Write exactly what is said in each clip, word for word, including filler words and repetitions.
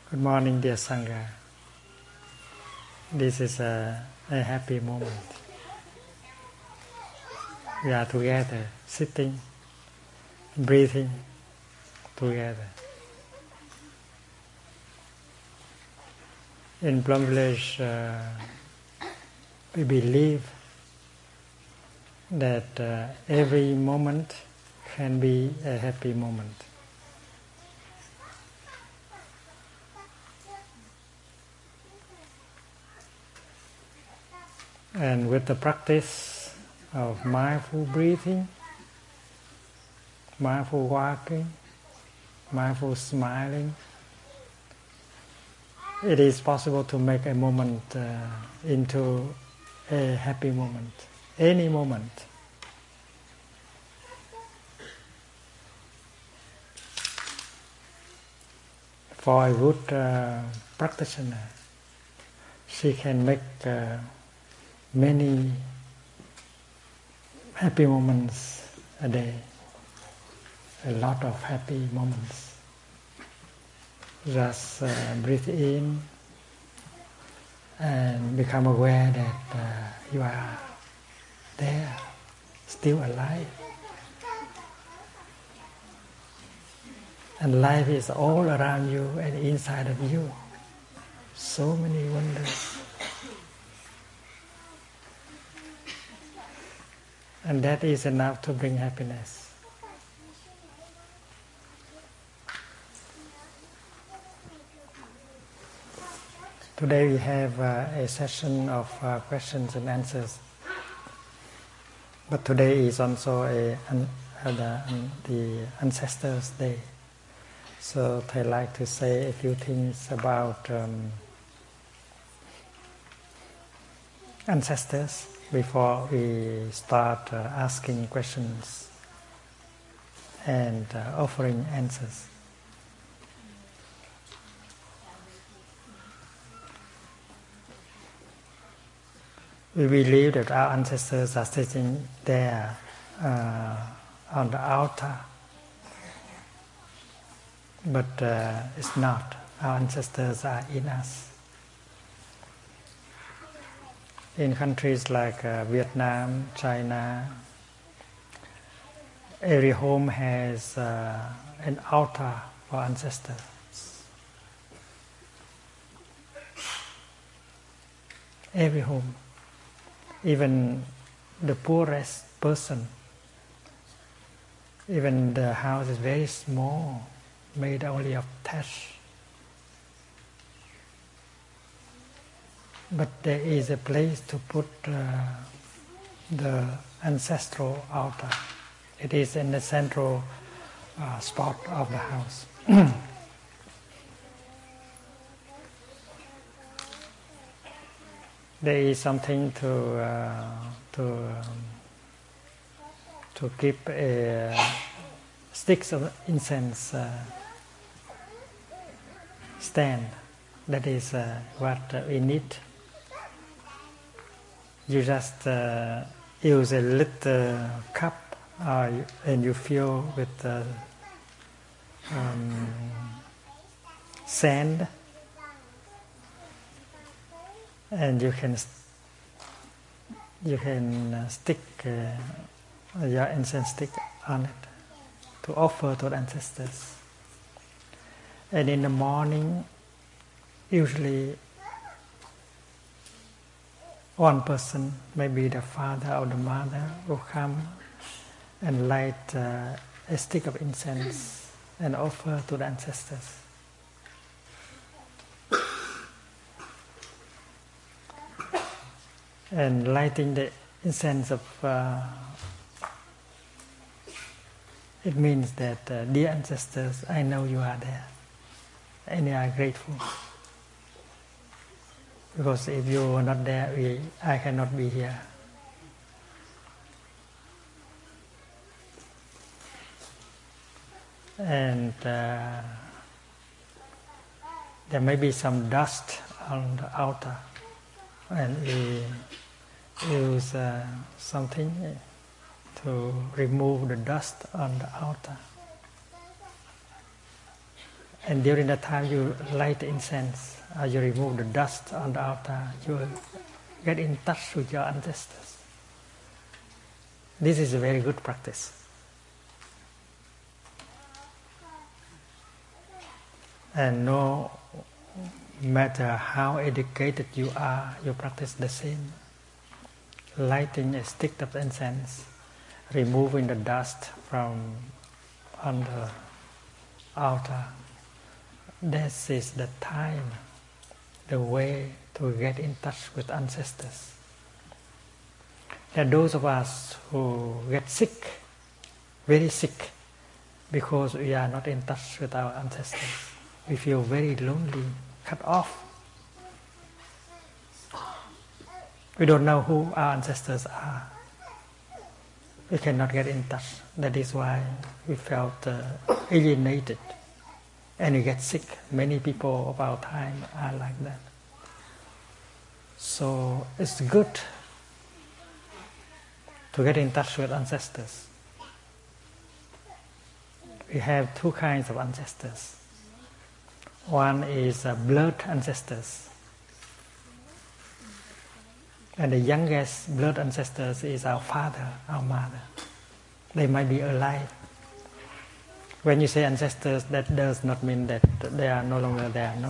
Good morning, dear Sangha. This is a, a happy moment. We are together, sitting, breathing together. In Plum Village, uh, we believe that uh, every moment can be a happy moment. And with the practice of mindful breathing, mindful walking, mindful smiling, it is possible to make a moment uh, into a happy moment, any moment. For a good uh, practitioner, she can make uh, many happy moments a day, a lot of happy moments. Just uh, breathe in and become aware that uh, you are there, still alive. And life is all around you and inside of you. So many wonders. And that is enough to bring happiness. Today we have uh, a session of uh, questions and answers. But today is also a, an, uh, the, um, the Ancestors' Day. So I'd like to say a few things about um, ancestors before we start uh, asking questions and uh, offering answers. We believe that our ancestors are sitting there uh, on the altar, but uh, it's not. Our ancestors are in us. In countries like uh, Vietnam, China, every home has uh, an altar for ancestors. Every home. Even the poorest person, even the house is very small, made only of thatch. But there is a place to put uh, the ancestral altar. It is in the central uh, spot of the house. There is something to uh, to um, to keep a uh, sticks of incense uh, stand. That is uh, what uh, we need. You just uh, use a little cup, uh, and you fill with uh, um, sand. And you can you can uh, stick uh, your incense stick on it to offer to the ancestors. And in the morning, usually one person, maybe the father or the mother, will come and light uh, a stick of incense and offer to the ancestors. And lighting the incense of uh, it means that uh, dear ancestors, I know you are there and you are grateful, because if you were not there, we, I cannot be here. And uh, there may be some dust on the altar, and we use uh, something to remove the dust on the altar. And during the time you light the incense, or you remove the dust on the altar, you get in touch with your ancestors. This is a very good practice. And no matter how educated you are, you practice the same. Lighting a stick of incense, removing the dust from on the altar. This is the time, the way to get in touch with ancestors. There are those of us who get sick, very sick, because we are not in touch with our ancestors. We feel very lonely, cut off. We don't know who our ancestors are. We cannot get in touch. That is why we felt uh, alienated. And we get sick. Many people of our time are like that. So it's good to get in touch with ancestors. We have two kinds of ancestors. One is uh, blood ancestors. And the youngest blood ancestors is our father, our mother. They might be alive. When you say ancestors, that does not mean that they are no longer there, no.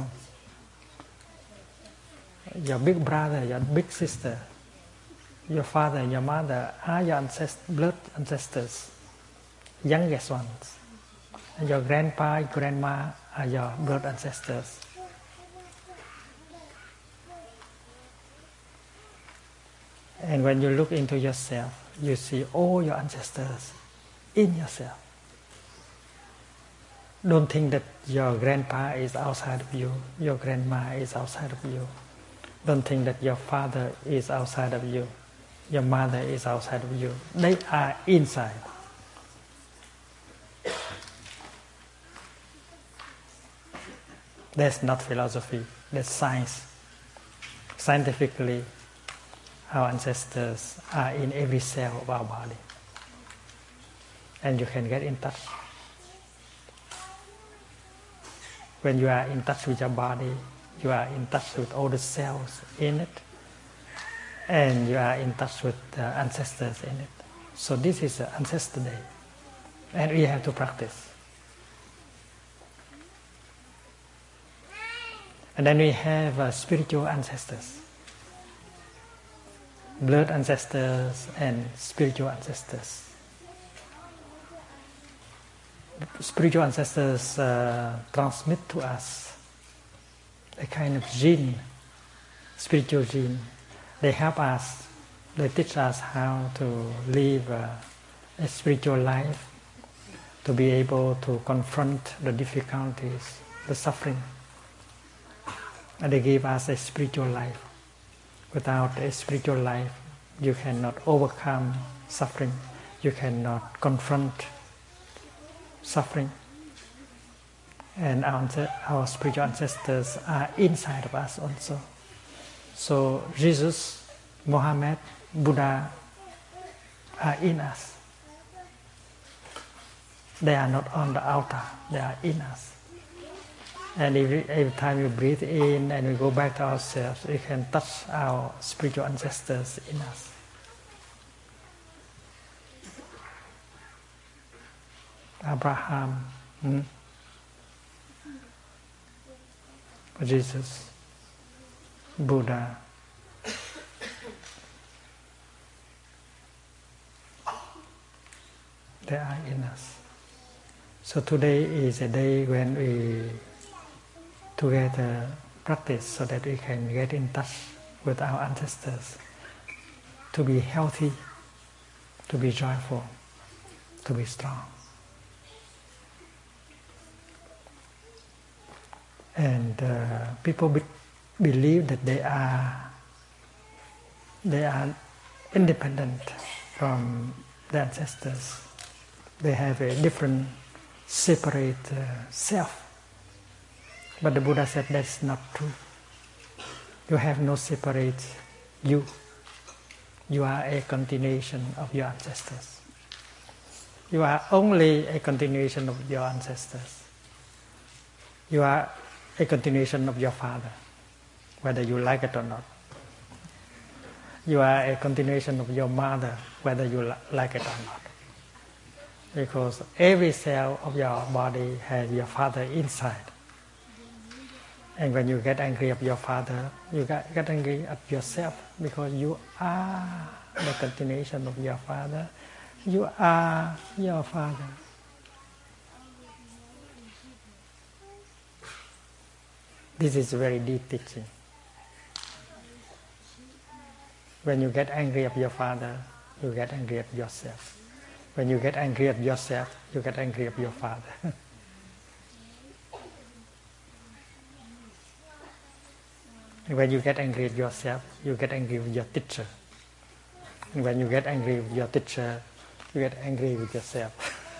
Your big brother, your big sister, your father, your mother are your ancest- blood ancestors, youngest ones. And your grandpa, grandma are your blood ancestors. And when you look into yourself, you see all your ancestors in yourself. Don't think that your grandpa is outside of you, your grandma is outside of you. Don't think that your father is outside of you, your mother is outside of you. They are inside. That's not philosophy, that's science. Scientifically, our ancestors are in every cell of our body. And you can get in touch. When you are in touch with your body, you are in touch with all the cells in it. And you are in touch with the ancestors in it. So this is Ancestor Day. And we have to practice. And then we have uh, spiritual ancestors. Blood ancestors and spiritual ancestors. Spiritual ancestors uh, transmit to us a kind of gene, spiritual gene. They help us, they teach us how to live uh, a spiritual life, to be able to confront the difficulties, the suffering. And they give us a spiritual life. Without a spiritual life, you cannot overcome suffering. You cannot confront suffering. And our, our spiritual ancestors are inside of us also. So Jesus, Muhammad, Buddha are in us. They are not on the altar, they are in us. And every, every time we breathe in and we go back to ourselves, we can touch our spiritual ancestors in us. Abraham, hmm? Jesus, Buddha, they are in us. So today is a day when we together practice so that we can get in touch with our ancestors, to be healthy, to be joyful, to be strong. And uh, people be believe that they are they are independent from the ancestors. They have a different, separate uh, self. But the Buddha said that's not true. You have no separate you. You are a continuation of your ancestors. You are only a continuation of your ancestors. You are a continuation of your father, whether you like it or not. You are a continuation of your mother, whether you li- like it or not. Because every cell of your body has your father inside. And when you get angry at your father, you get, get angry at yourself because you are the continuation of your father. You are your father. This is very deep teaching. When you get angry at your father, you get angry at yourself. When you get angry at yourself, you get angry at your father. When you get angry at yourself, you get angry with your teacher. And when you get angry with your teacher, you get angry with yourself.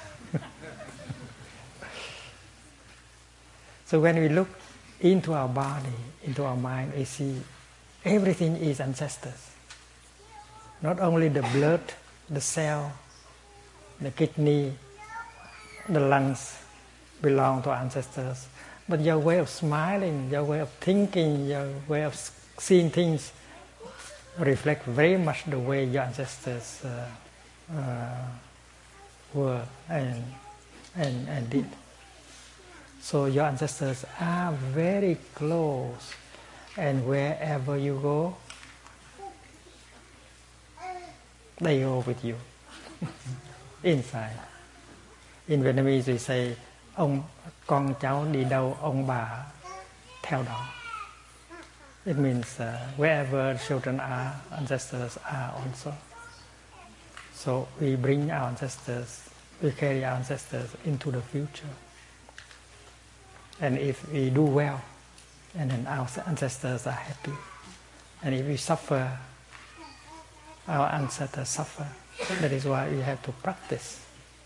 So when we look into our body, into our mind, we see everything is ancestors. Not only the blood, the cell, the kidney, the lungs belong to ancestors, but your way of smiling, your way of thinking, your way of seeing things reflect very much the way your ancestors uh, uh, were and, and, and did. So your ancestors are very close, and wherever you go, they go with you, inside. In Vietnamese we say, ông con cháu đi đâu ông bà theo đó. It means uh, wherever children are, ancestors are also. So we bring our ancestors, we carry our ancestors into the future. And if we do well, and then our ancestors are happy. And if we suffer, our ancestors suffer. That is why we have to practice.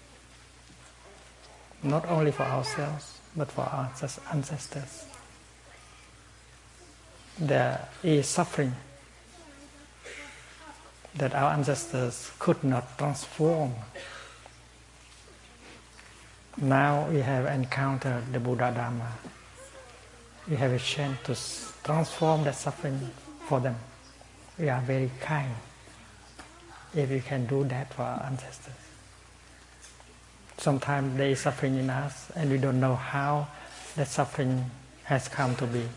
Not only for ourselves, but for our ancestors. There is suffering that our ancestors could not transform. Now we have encountered the Buddha Dharma. We have a chance to transform that suffering for them. We are very kind if we can do that for our ancestors. Sometimes there is suffering in us and we don't know how that suffering has come to be.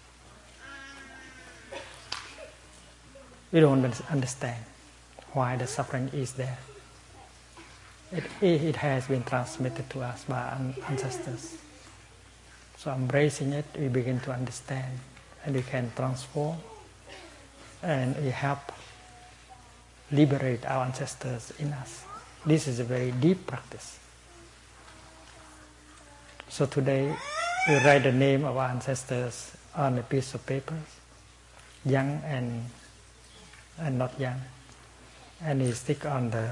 We don't understand why the suffering is there. It, it has been transmitted to us by our ancestors. So embracing it, we begin to understand and we can transform and we help liberate our ancestors in us. This is a very deep practice. So today we write the name of our ancestors on a piece of paper, young and, and not young, and we stick on the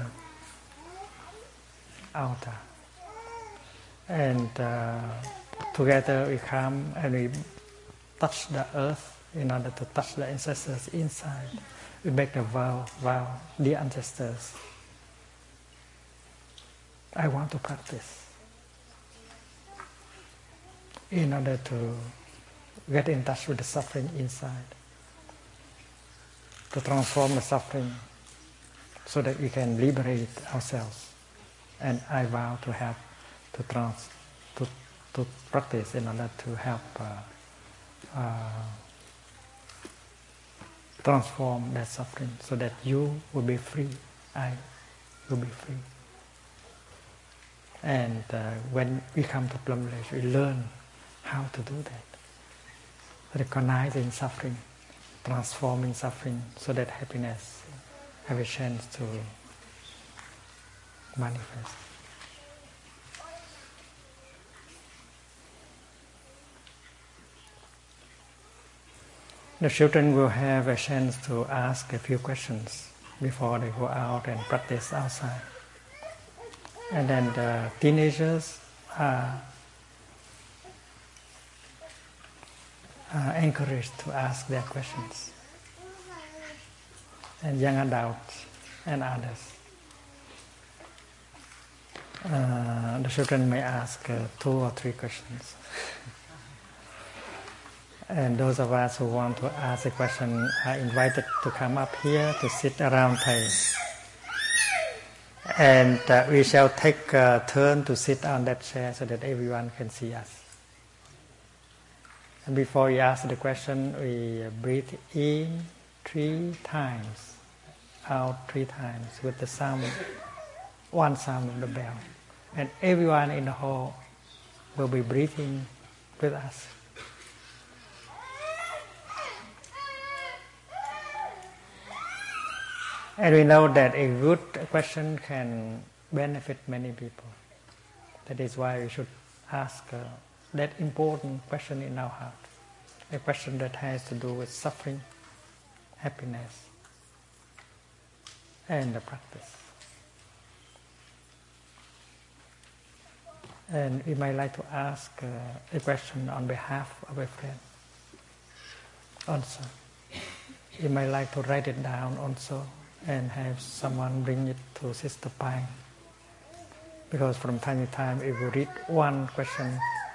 altar. And uh, together we come and we touch the earth in order to touch the ancestors inside. We make the vow, vow, dear ancestors, I want to practice in order to get in touch with the suffering inside, to transform the suffering so that we can liberate ourselves. And I vow to help to trans, to, to practice in order to help uh, uh, transform that suffering so that you will be free, I will be free. And uh, when we come to Plum Village, we learn how to do that. Recognizing suffering, transforming suffering so that happiness have a chance to manifest. The children will have a chance to ask a few questions before they go out and practice outside. And then the teenagers are, are encouraged to ask their questions. And young adults and others. Uh, the children may ask uh, two or three questions. And those of us who want to ask a question are invited to come up here to sit around Thầy. And uh, we shall take a turn to sit on that chair so that everyone can see us. And before you ask the question, we breathe in three times, out three times with the sound, one sound of the bell. And everyone in the hall will be breathing with us. And we know that a good question can benefit many people. That is why we should ask uh, that important question in our heart. A question that has to do with suffering, happiness, and the practice. And we might like to ask uh, a question on behalf of a friend also. You might like to write it down also and have someone bring it to Sister Pai. Because from time to time, if you read one question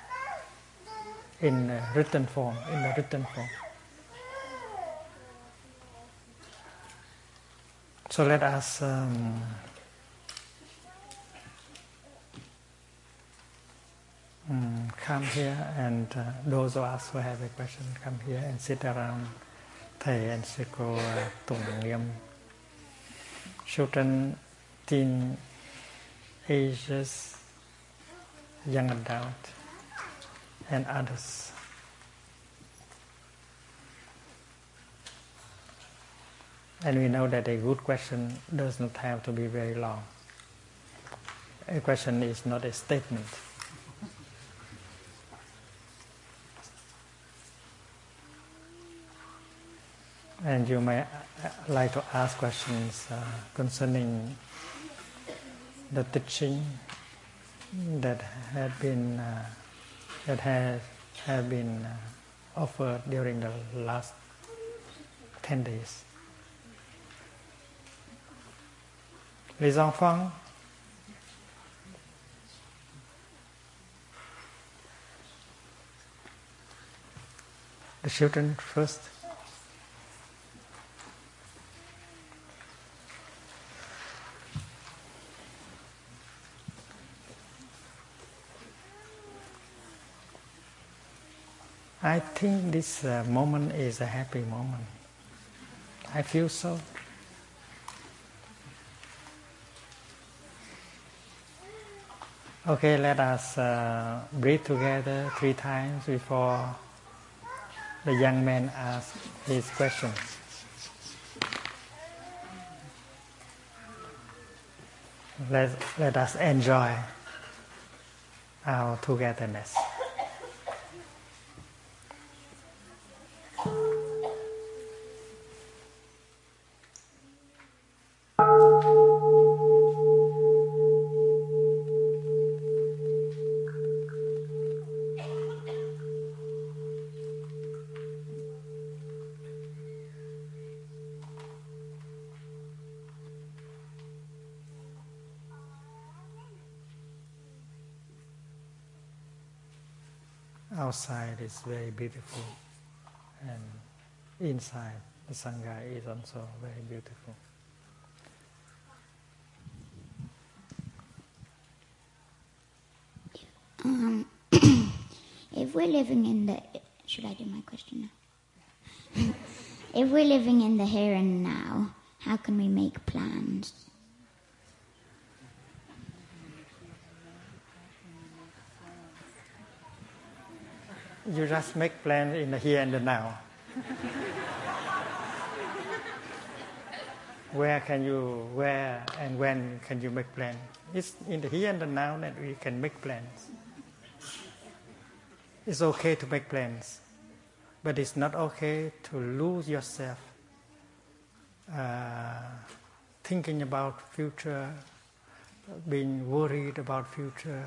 in written form, in the written form. So let us um, um, come here, and uh, those of us who have a question, come here and sit around Thầy and Siko uh, Tung Nghiêm. Children, teen ages, young adult, and others. And we know that a good question does not have to be very long. A question is not a statement. And you may like to ask questions uh, concerning the teaching that had been uh, that has have been uh, offered during the last ten days. Les enfants, the children first. I think this uh, moment is a happy moment. I feel so. Okay, let us uh, breathe together three times before the young man asks his question. Let, let us enjoy our togetherness. Outside is very beautiful, and inside the Sangha is also very beautiful. Um, if we're living in the... Should I do my question now? If we're living in the here and now, how can we make plans? You just make plans in the here and the now. Where can you, where and when can you make plans? It's in the here and the now that we can make plans. It's okay to make plans, but it's not okay to lose yourself uh, thinking about future, being worried about future.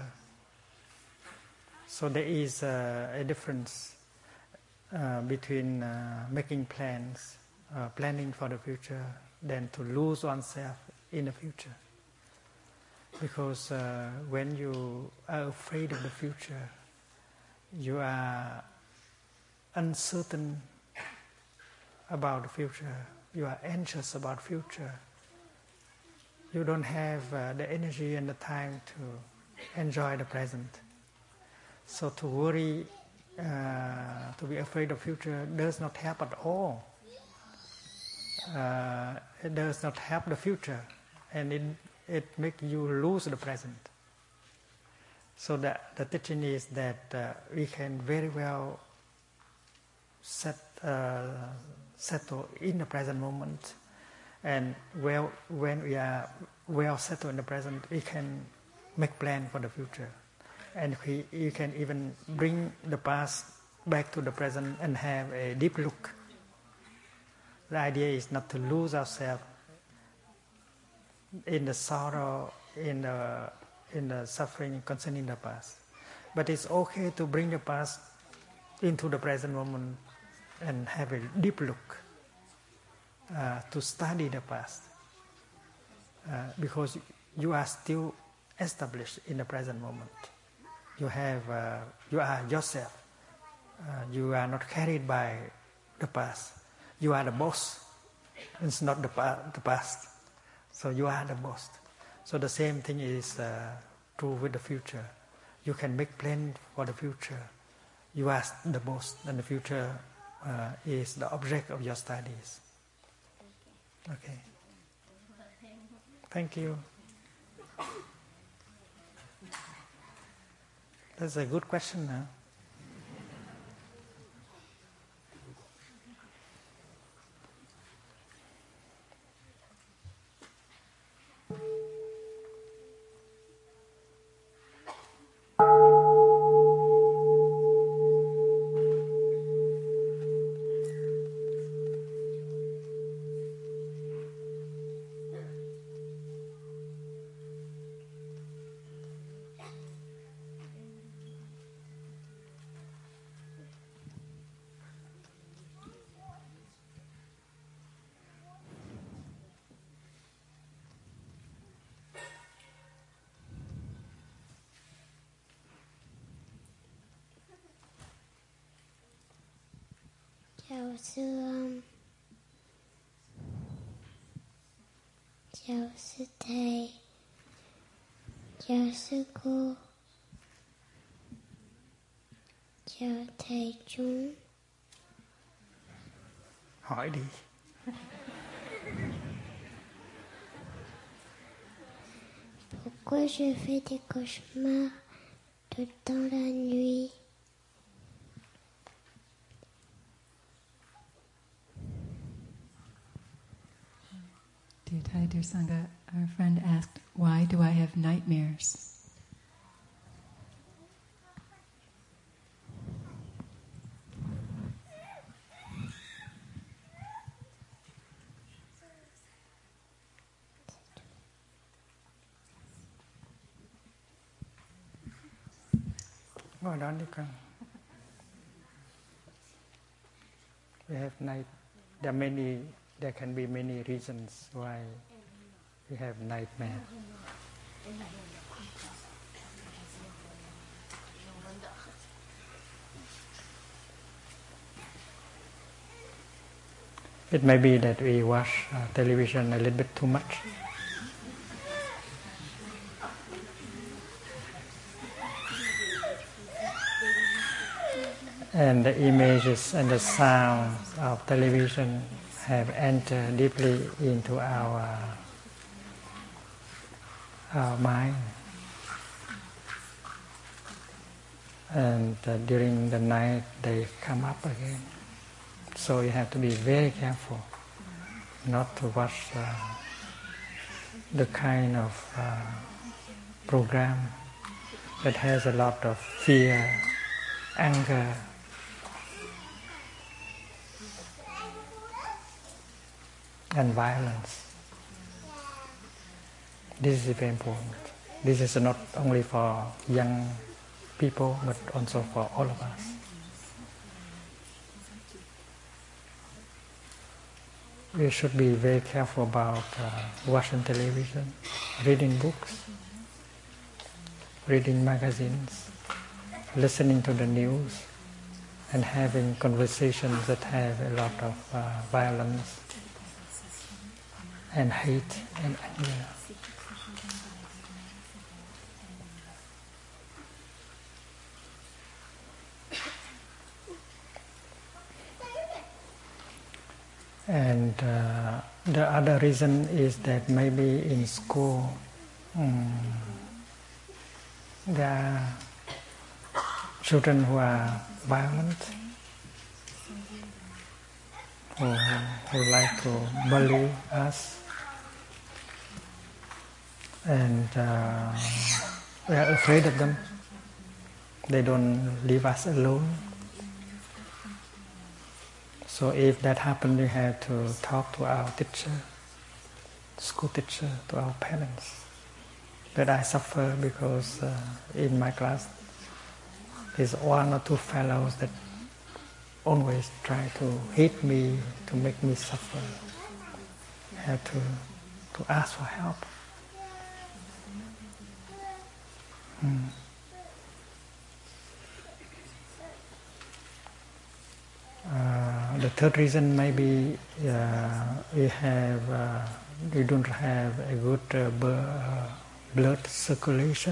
So there is uh, a difference uh, between uh, making plans, uh, planning for the future, than to lose oneself in the future. Because uh, when you are afraid of the future, you are uncertain about the future, you are anxious about future, you don't have uh, the energy and the time to enjoy the present. So to worry, uh, to be afraid of future does not help at all. Uh, it does not help the future, and it, it makes you lose the present. So the, the teaching is that uh, we can very well set, uh, settle in the present moment, and well, when we are well settled in the present, we can make plan for the future, and we, we can even bring the past back to the present and have a deep look. The idea is not to lose ourselves in the sorrow, in the in the suffering concerning the past, but it's okay to bring the past into the present moment and have a deep look, uh, to study the past, uh, because you are still established in the present moment. You have, uh, you are yourself. Uh, you are not carried by the past. You are the boss. It's not the, pa- the past. So you are the boss. So the same thing is uh, true with the future. You can make plans for the future. You are the boss, and the future uh, is the object of your studies. Okay. Thank you. That's a good question, huh? Chào sư um, chào sư thầy, chào sư cô, chào thầy chúng. Hỏi đi. Pourquoi je fais des cauchemars tout dans la nuit? Dear Thai, dear Sangha, our friend asked, why do I have nightmares? Ngồi đó đi con. We have night. There are many. There can be many reasons why we have nightmare. It may be that we watch uh, television a little bit too much. And the images and the sounds of television have entered deeply into our, our mind. And uh, during the night they come up again. So you have to be very careful not to watch uh, the kind of uh, program that has a lot of fear, anger, and violence. This is very important. This is not only for young people, but also for all of us. We should be very careful about uh, watching television, reading books, reading magazines, listening to the news, and having conversations that have a lot of uh, violence and hate and anger. And uh, the other reason is that maybe in school um, there are children who are violent, who, who like to bully us, and uh, we are afraid of them. They don't leave us alone. So if that happens, we have to talk to our teacher, school teacher, to our parents. That I suffer because uh, in my class, there's one or two fellows that always try to hate me, to make me suffer. I have to, to ask for help. Hmm. Uh, the third reason maybe uh, we have uh, we don't have a good uh, b- uh, blood circulation.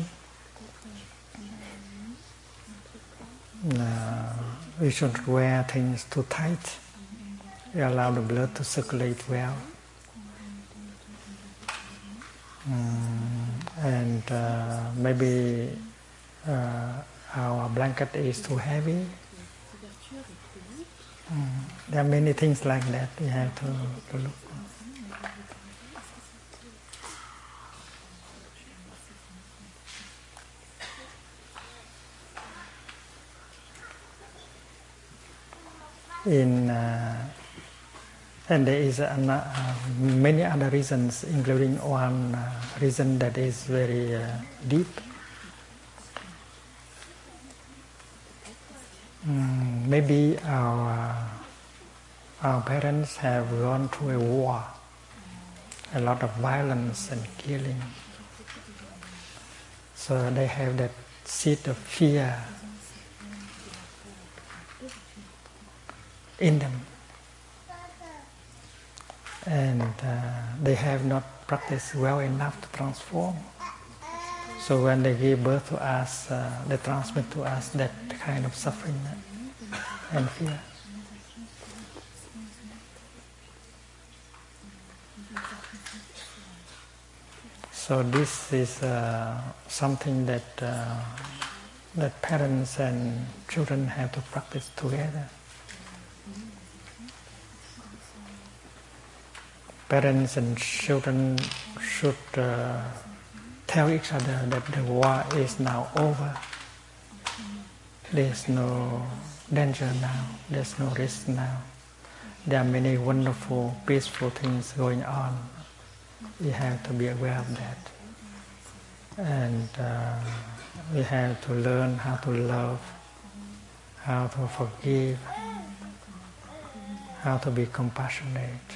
Uh, we shouldn't wear things too tight. We allow the blood to circulate well. Um, and uh, maybe uh, our blanket is too heavy. Mm. There are many things like that we have to, to look. In uh, and there is an, uh, many other reasons, including one uh, reason that is very uh, deep. Mm, maybe our uh, our parents have gone through a war, a lot of violence and killing. So they have that seed of fear in them. And uh, they have not practiced well enough to transform. So when they give birth to us, uh, they transmit to us that kind of suffering and fear. So this is uh, something that uh, that parents and children have to practice together. Parents and children should uh, tell each other that the war is now over. There's no danger now. There's no risk now. There are many wonderful, peaceful things going on. We have to be aware of that. And uh, we have to learn how to love, how to forgive, how to be compassionate.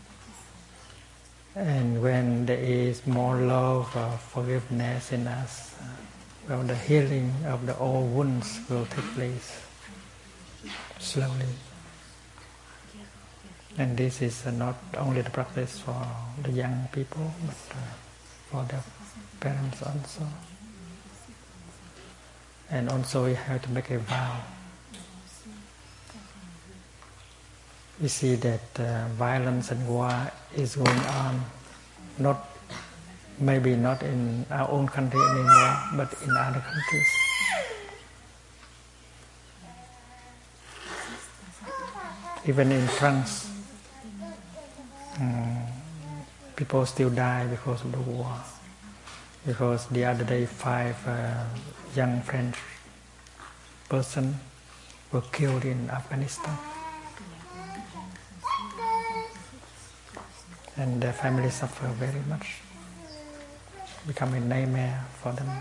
And when there is more love or forgiveness in us, uh, well, the healing of the old wounds will take place slowly. And this is uh, not only the practice for the young people, but uh, for the parents also. And also we have to make a vow. We see that uh, violence and war is going on, not maybe not in our own country anymore, but in other countries. Even in France, um, people still die because of the war. Because the other day, five uh, young French persons were killed in Afghanistan. And their families suffer very much, become a nightmare for them.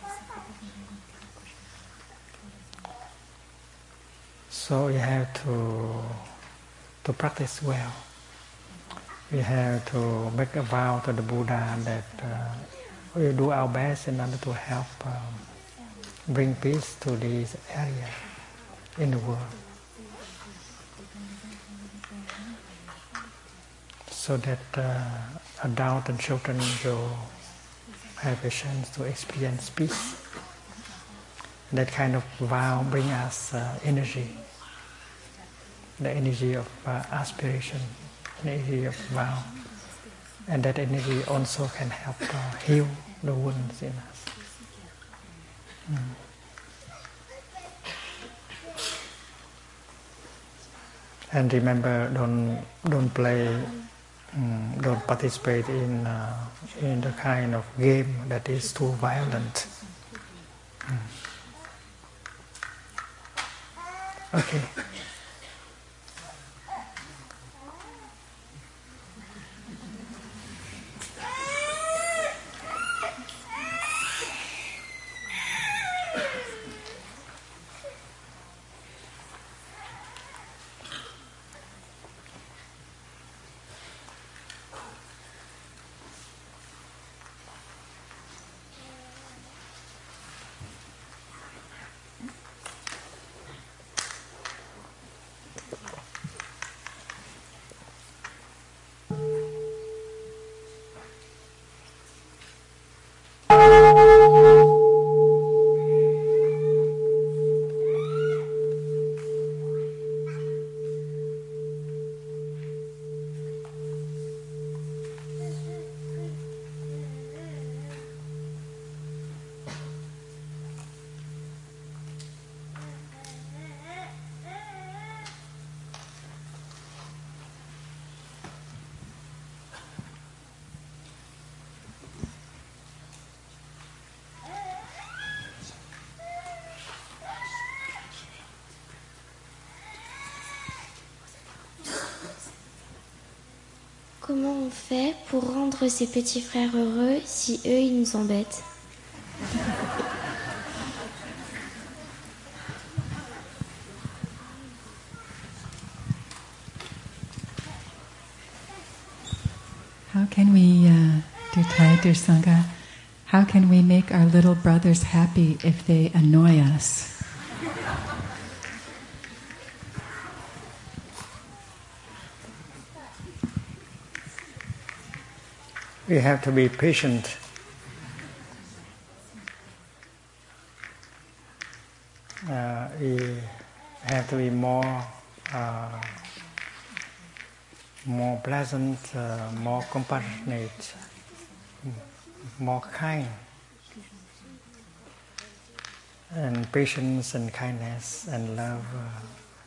So we have to to practice well. We have to make a vow to the Buddha that uh, we will do our best in order to help um, bring peace to this area in the world. so that uh, adults and children will have a chance to experience peace. That kind of vow brings us uh, energy, the energy of uh, aspiration, the energy of vow. And that energy also can help uh, heal the wounds in us. Mm. And remember, don't don't play, um, don't participate in uh, in the kind of game that is too violent. Mm. Okay. Comment on fait pour rendre ces petits frères heureux si eux, ils nous embêtent? How can we, uh, Dutta Sangha, how can we make our little brothers happy if they annoy us? We have to be patient. Uh, we have to be more, uh, more pleasant, uh, more compassionate, more kind. And patience and kindness and love uh,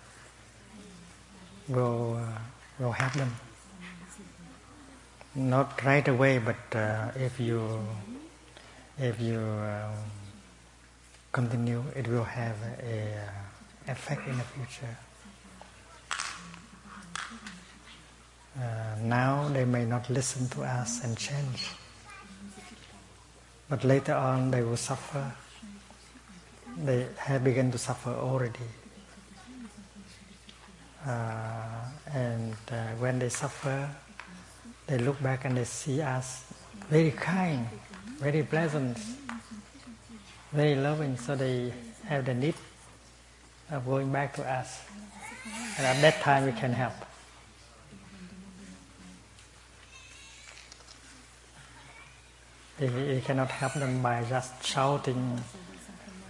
will uh, will help them. Not right away, but uh, if you if you uh, continue, it will have a uh, effect in the future. Uh, now they may not listen to us and change, but later on they will suffer. They have begun to suffer already, uh, and uh, when they suffer, they look back and they see us very kind, very pleasant, very loving, so they have the need of going back to us. And at that time we can help. We, we cannot help them by just shouting, uh,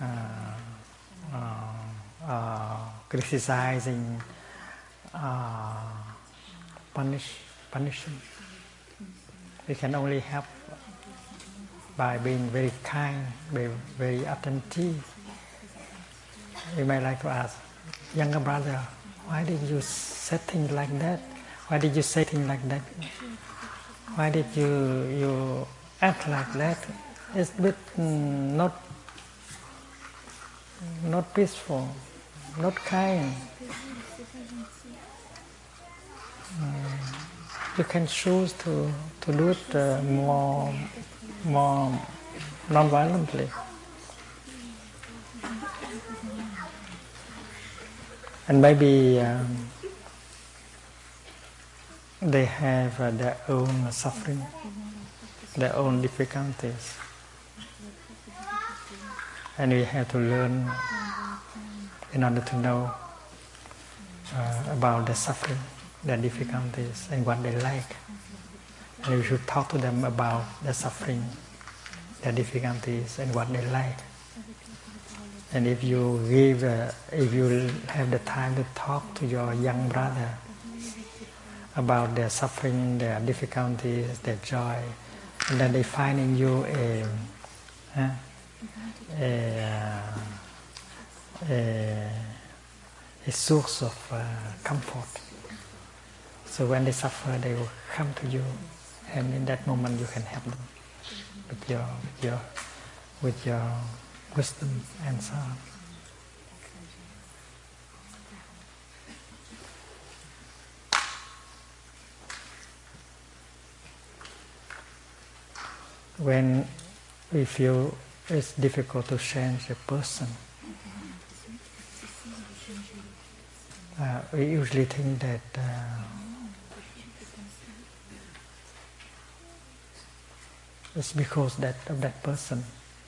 uh, uh, criticizing, uh, punish, punishing. We can only help by being very kind, very, very attentive. You may like to ask, younger brother, why did you say things like that? Why did you say things like that? Why did you you act like that? It's a bit mm, not not peaceful, not kind. Mm. You can choose to, to do it uh, more, more non-violently. And maybe um, they have uh, their own suffering, their own difficulties. And we have to learn in order to know uh, about the suffering, their difficulties and what they like. And you should talk to them about their suffering, their difficulties and what they like. And if you give, uh, if you have the time to talk to your young brother about their suffering, their difficulties, their joy, and then they find in you a, uh, a, a, a source of uh, comfort. So when they suffer, they will come to you, and in that moment you can help them with your, with your, with your wisdom and so on. When we feel it's difficult to change a person, uh, we usually think that uh, it's because that of that person.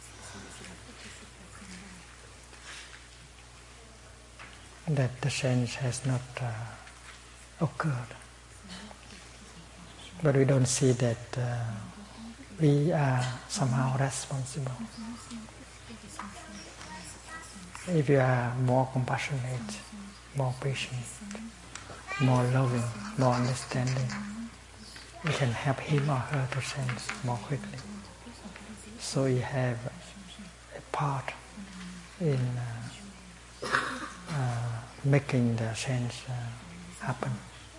That the change has not uh, occurred. But we don't see that uh, we are somehow responsible. If you are more compassionate, more patient, more loving, more understanding, you can help him or her to change more quickly. So you have a part in uh, uh, making the change uh, happen.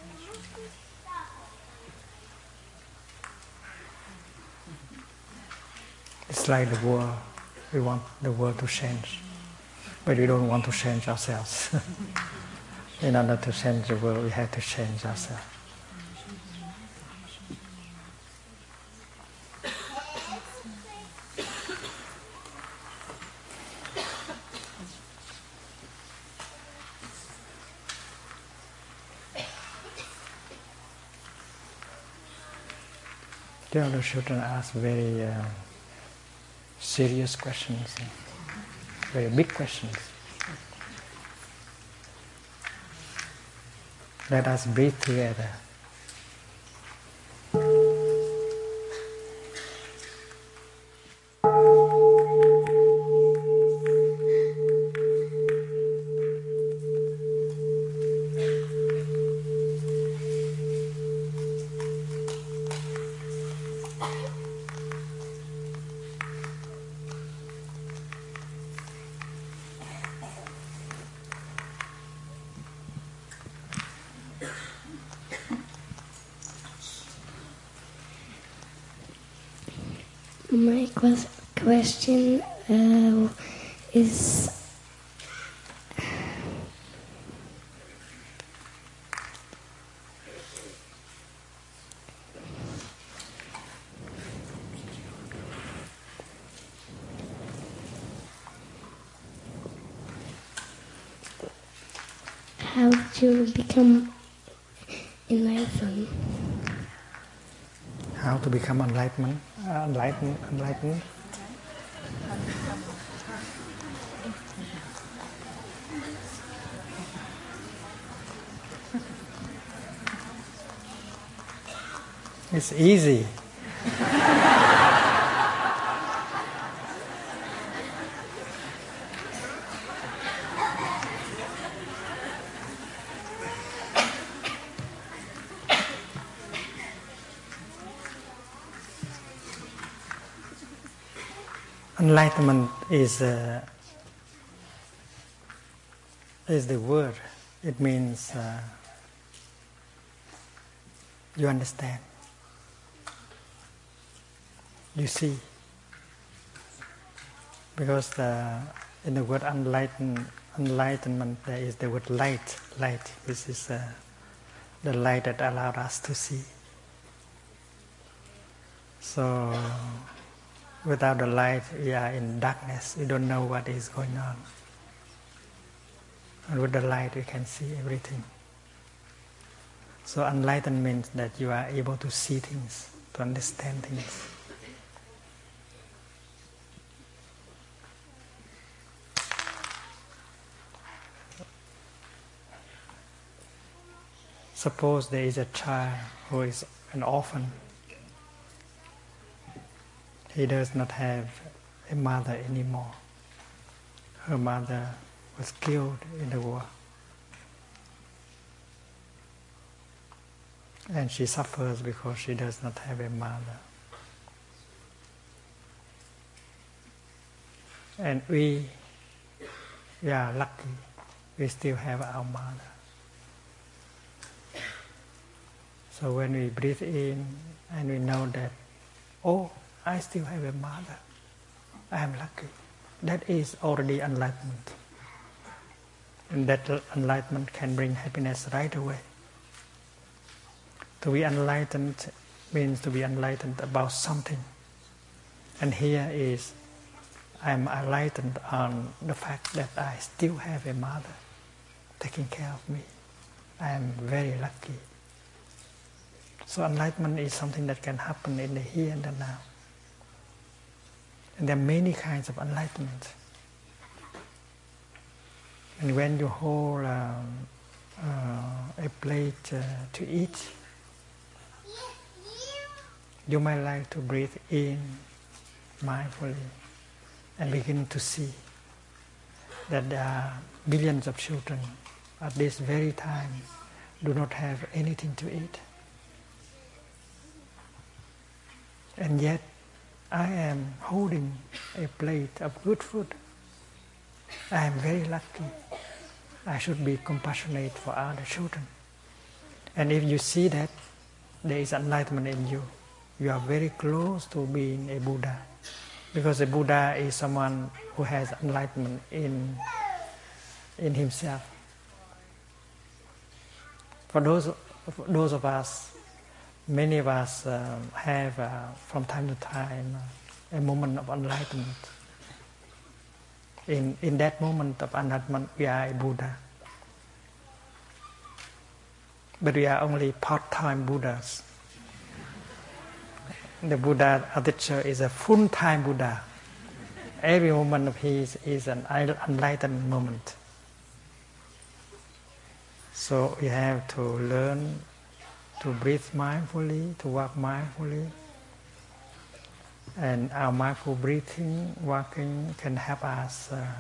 It's like the world. We want the world to change, but we don't want to change ourselves. In order to change the world, we have to change ourselves. The other children ask very uh, serious questions, very big questions. Let us breathe together. My quest- question uh, is how to become enlightened. How to become enlightenment? Uh, enlightened, enlightened. It's easy. Enlightenment is uh, is the word. It means uh, you understand, you see. Because the, in the word enlighten, enlightenment there is the word light, light, which is uh, the light that allows us to see. So without the light, we are in darkness. We don't know what is going on. And with the light, we can see everything. So enlightenment means that you are able to see things, to understand things. Suppose there is a child who is an orphan. He does not have a mother anymore. Her mother was killed in the war. And she suffers because she does not have a mother. And we, we are lucky, we still have our mother. So when we breathe in and we know that, oh, I still have a mother, I am lucky. That is already enlightenment. And that enlightenment can bring happiness right away. To be enlightened means to be enlightened about something. And here is, I am enlightened on the fact that I still have a mother taking care of me. I am very lucky. So enlightenment is something that can happen in the here and the now. And there are many kinds of enlightenment. And when you hold um, uh, a plate uh, to eat, you might like to breathe in mindfully and begin to see that there are billions of children at this very time do not have anything to eat. And yet I am holding a plate of good food. I am very lucky. I should be compassionate for other children. And if you see that there is enlightenment in you, you are very close to being a Buddha. Because a Buddha is someone who has enlightenment in, in himself. For those, for those of us, many of us uh, have uh, from time to time uh, a moment of enlightenment. In, in that moment of enlightenment, we are a Buddha. But we are only part-time Buddhas. The Buddha, our teacher, is a full-time Buddha. Every moment of his is an enlightened moment. So we have to learn to breathe mindfully, to walk mindfully. And our mindful breathing, walking can help us uh,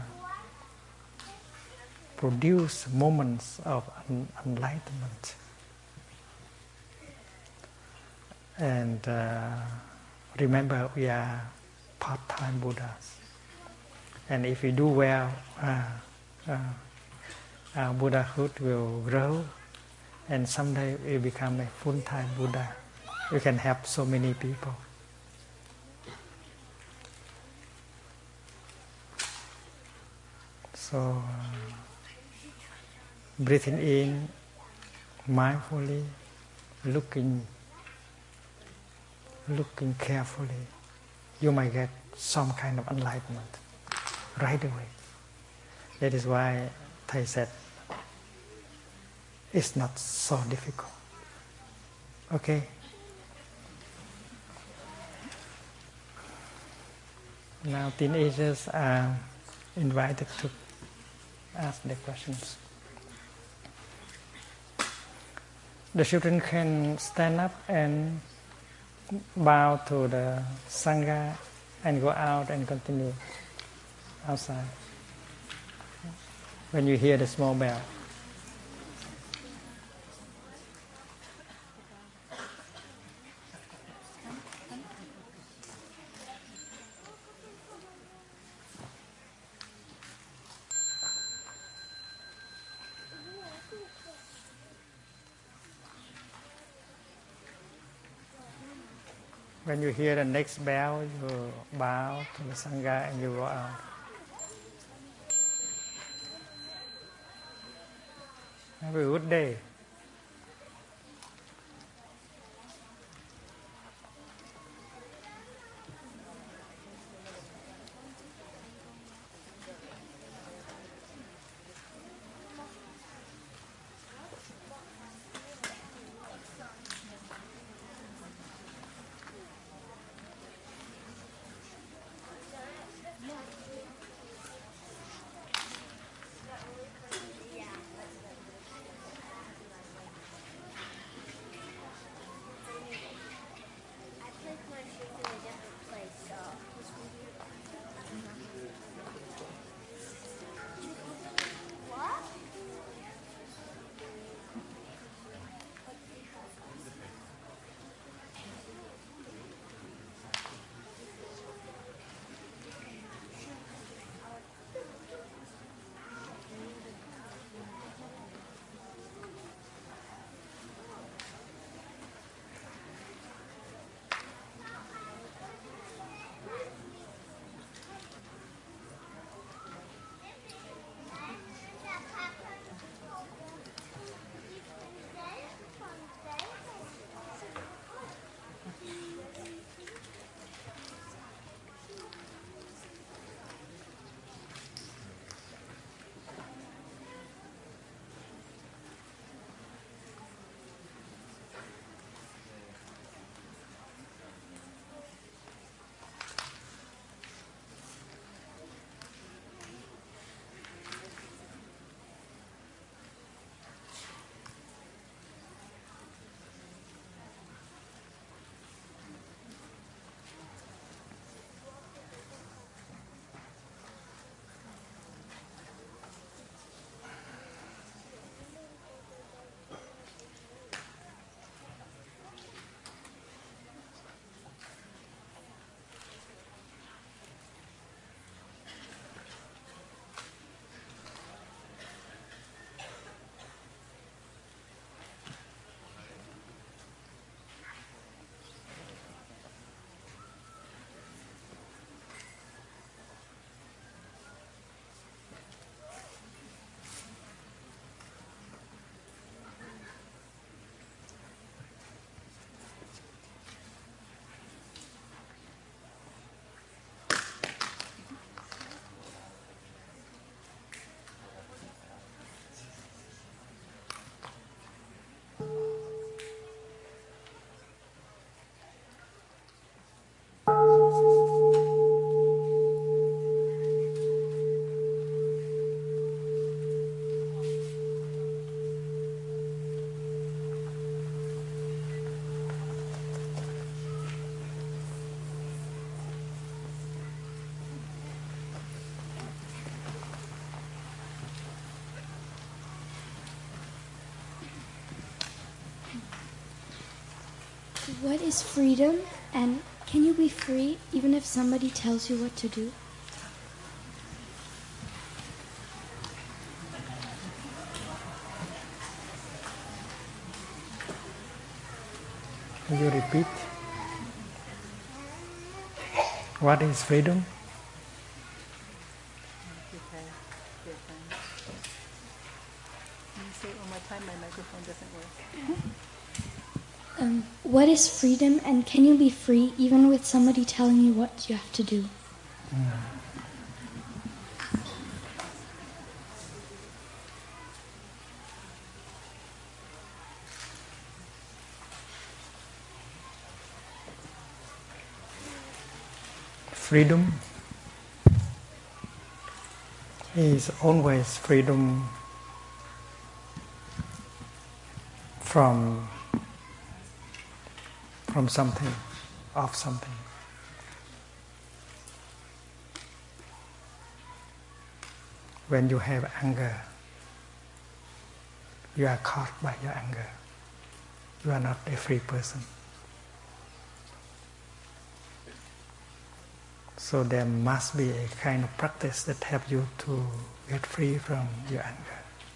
produce moments of enlightenment. And uh, remember, we are part-time Buddhas. And if we do well, uh, uh, our Buddhahood will grow. And someday we become a full-time Buddha. We can help so many people. So, uh, breathing in mindfully, looking looking carefully, you might get some kind of enlightenment right away. That is why Thầy said, it's not so difficult. Okay? Now teenagers are invited to ask their questions. The children can stand up and bow to the Sangha and go out and continue outside when you hear the small bell. When you hear the next bell, you bow to the Sangha and you go out. Have a good day. What is freedom, and can you be free even if somebody tells you what to do? Can you repeat? What is freedom? Um, what is freedom, and can you be free even with somebody telling you what you have to do? Mm. Freedom is always freedom from from something, of something. When you have anger, you are caught by your anger. You are not a free person. So there must be a kind of practice that helps you to get free from your anger.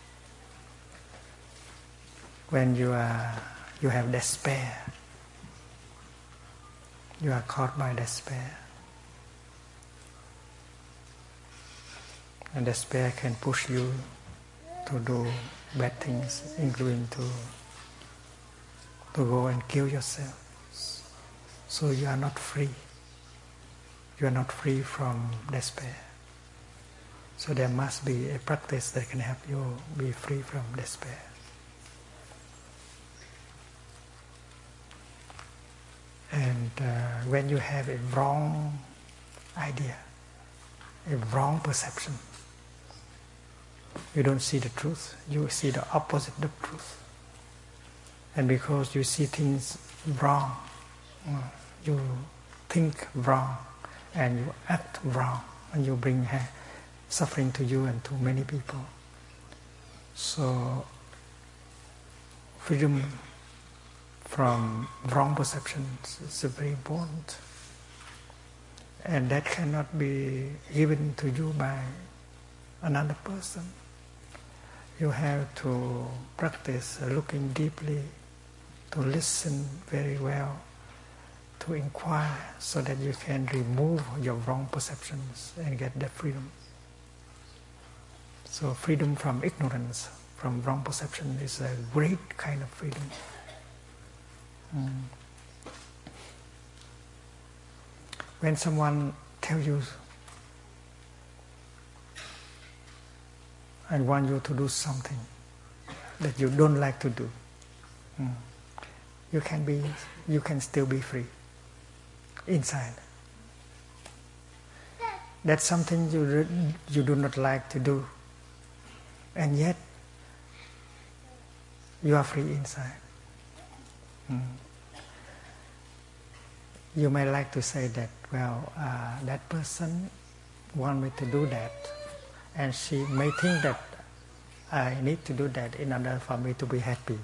When you are you have despair, you are caught by despair. And despair can push you to do bad things, including to, to go and kill yourself. So you are not free. You are not free from despair. So there must be a practice that can help you be free from despair. And uh, when you have a wrong idea, a wrong perception, you don't see the truth, you see the opposite of truth. And because you see things wrong, you think wrong, and you act wrong, and you bring suffering to you and to many people. So, freedom from wrong perceptions is very important. And that cannot be given to you by another person. You have to practice looking deeply, to listen very well, to inquire, so that you can remove your wrong perceptions and get that freedom. So freedom from ignorance, from wrong perception, is a great kind of freedom. Mm. When someone tells you, I want you to do something that you don't like to do, mm. you can be, you can still be free inside. That's something you you do not like to do, and yet you are free inside. Mm. You may like to say that, well, uh, that person wants me to do that, and she may think that I need to do that in order for me to be happy.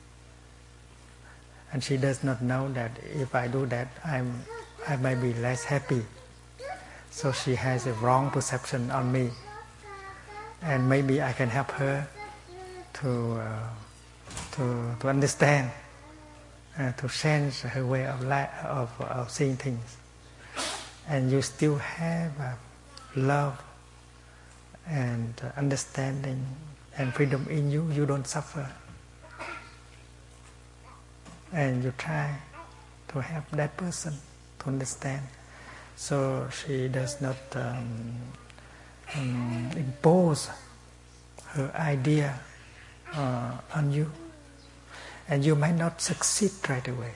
And she does not know that if I do that, I'm, I may be less happy. So she has a wrong perception on me. And maybe I can help her to, uh, to, to understand, uh, to change her way of, li of, of seeing things. And you still have uh, love and uh, understanding and freedom in you, you don't suffer. And you try to help that person to understand. So she does not um, um, impose her idea uh, on you. And you might not succeed right away.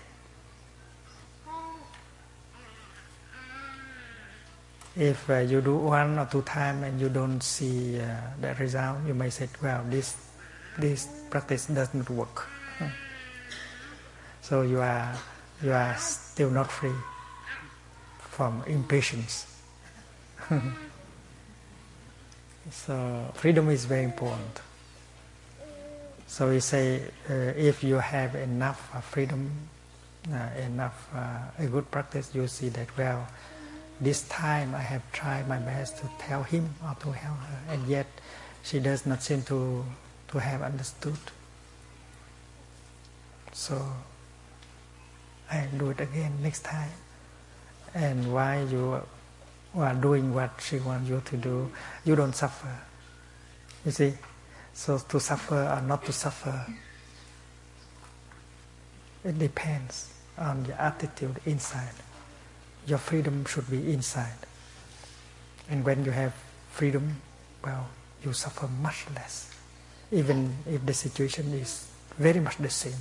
If uh, you do one or two times and you don't see uh, the result, you may say, well, this, this practice does not work. So you are, you are still not free from impatience. So freedom is very important. So we say, uh, if you have enough freedom, uh, enough uh, a good practice, you see that, well, this time I have tried my best to tell him or to help her, and yet she does not seem to, to have understood. So I do it again next time. And while you are doing what she wants you to do, you don't suffer. You see? So to suffer or not to suffer, it depends on your attitude inside. Your freedom should be inside. And when you have freedom, well, you suffer much less, even if the situation is very much the same.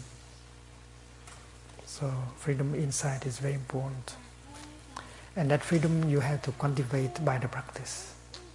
So freedom inside is very important. And that freedom you have to cultivate by the practice.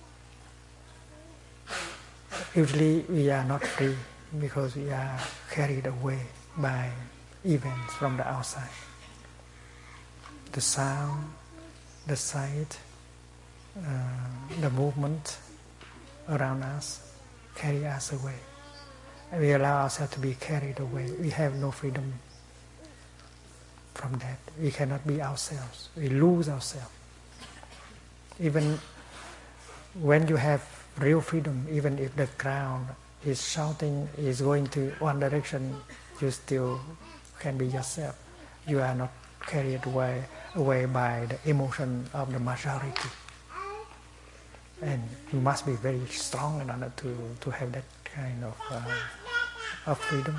Usually we are not free because we are carried away by events from the outside. The sound, the sight, uh, the movement around us carry us away. And we allow ourselves to be carried away. We have no freedom from that. We cannot be ourselves. We lose ourselves. Even when you have real freedom, even if the crowd is shouting, is going to one direction, you still can be yourself. You are not carried away, away by the emotion of the majority. And you must be very strong in order to, to have that kind of, uh, of freedom.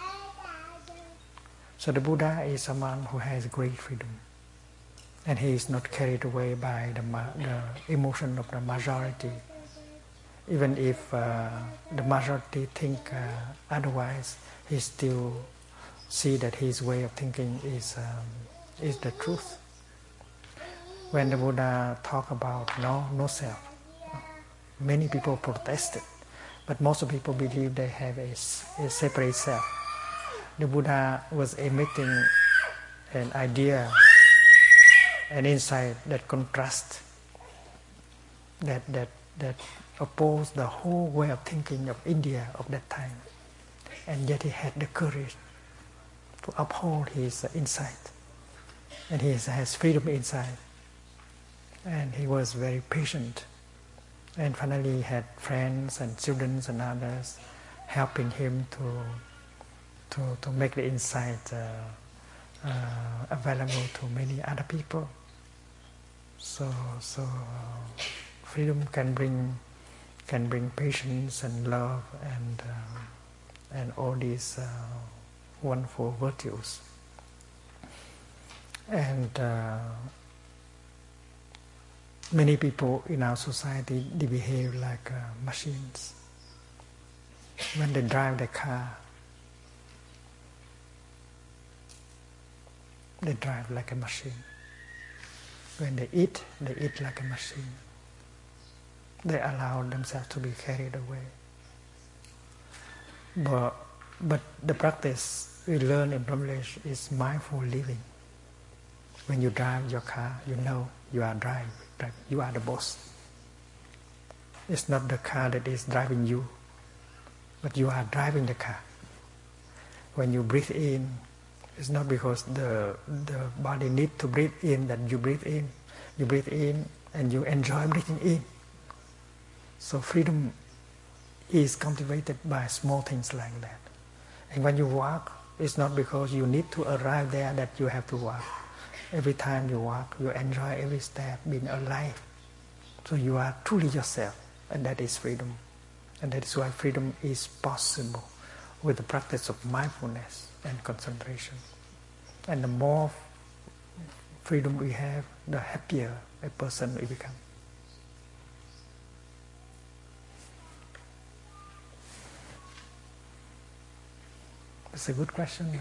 So the Buddha is someone who has great freedom. And he is not carried away by the, the emotion of the majority. Even if uh, the majority think uh, otherwise, he still see that his way of thinking is, um, is the truth. When the Buddha talk about no, no self, many people protested, but most of people believe they have a, a separate self. The Buddha was emitting an idea, an insight that contrasts, that, that, that opposed the whole way of thinking of India of that time. And yet he had the courage to uphold his insight. And he has freedom inside. And he was very patient. And finally he had friends and students and others helping him to to, to make the insight uh, uh, available to many other people. So, so uh, freedom can bring can bring patience and love and uh, and all these uh, wonderful virtues. And uh, many people in our society, they behave like uh, machines. When they drive the car, they drive like a machine. When they eat, they eat like a machine. They allow themselves to be carried away. But, but the practice we learn in Brahmalish is mindful living. When you drive your car, you know you are driving. You are the boss. It's not the car that is driving you, but you are driving the car. When you breathe in, it's not because the, the body needs to breathe in that you breathe in. You breathe in and you enjoy breathing in. So freedom is cultivated by small things like that. And when you walk, it's not because you need to arrive there that you have to walk. Every time you walk, you enjoy every step, being alive. So you are truly yourself, and that is freedom. And that is why freedom is possible with the practice of mindfulness and concentration. And the more freedom we have, the happier a person we become. That's a good question.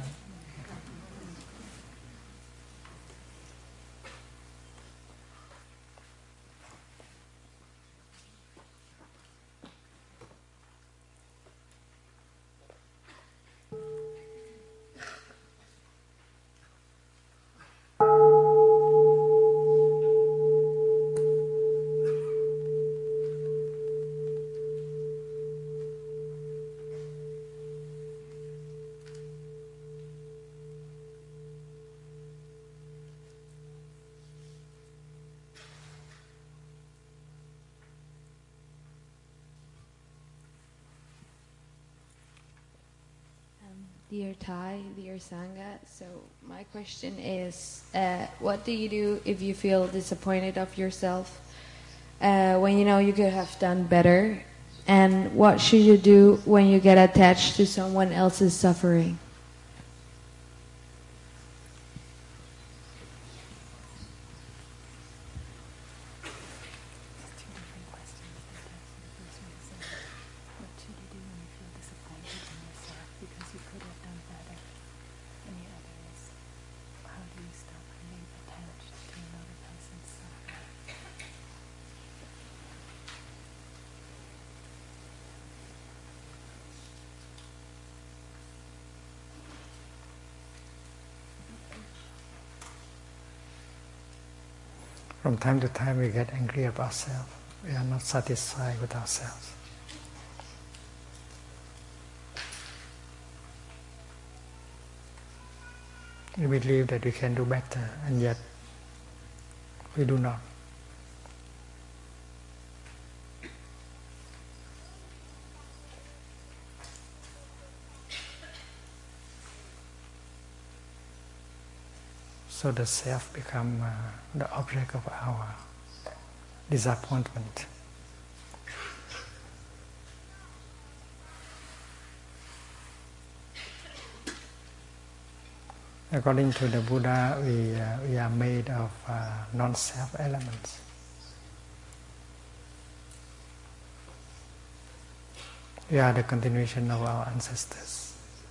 dear Thai, dear Sangha. So my question is, uh, what do you do if you feel disappointed of yourself uh, when you know you could have done better? And what should you do when you get attached to someone else's suffering? From time to time we get angry at ourselves. We are not satisfied with ourselves. We believe that we can do better, and yet we do not. So the self becomes uh, the object of our disappointment. According to the Buddha, we, uh, we are made of uh, non-self elements. We are the continuation of our ancestors.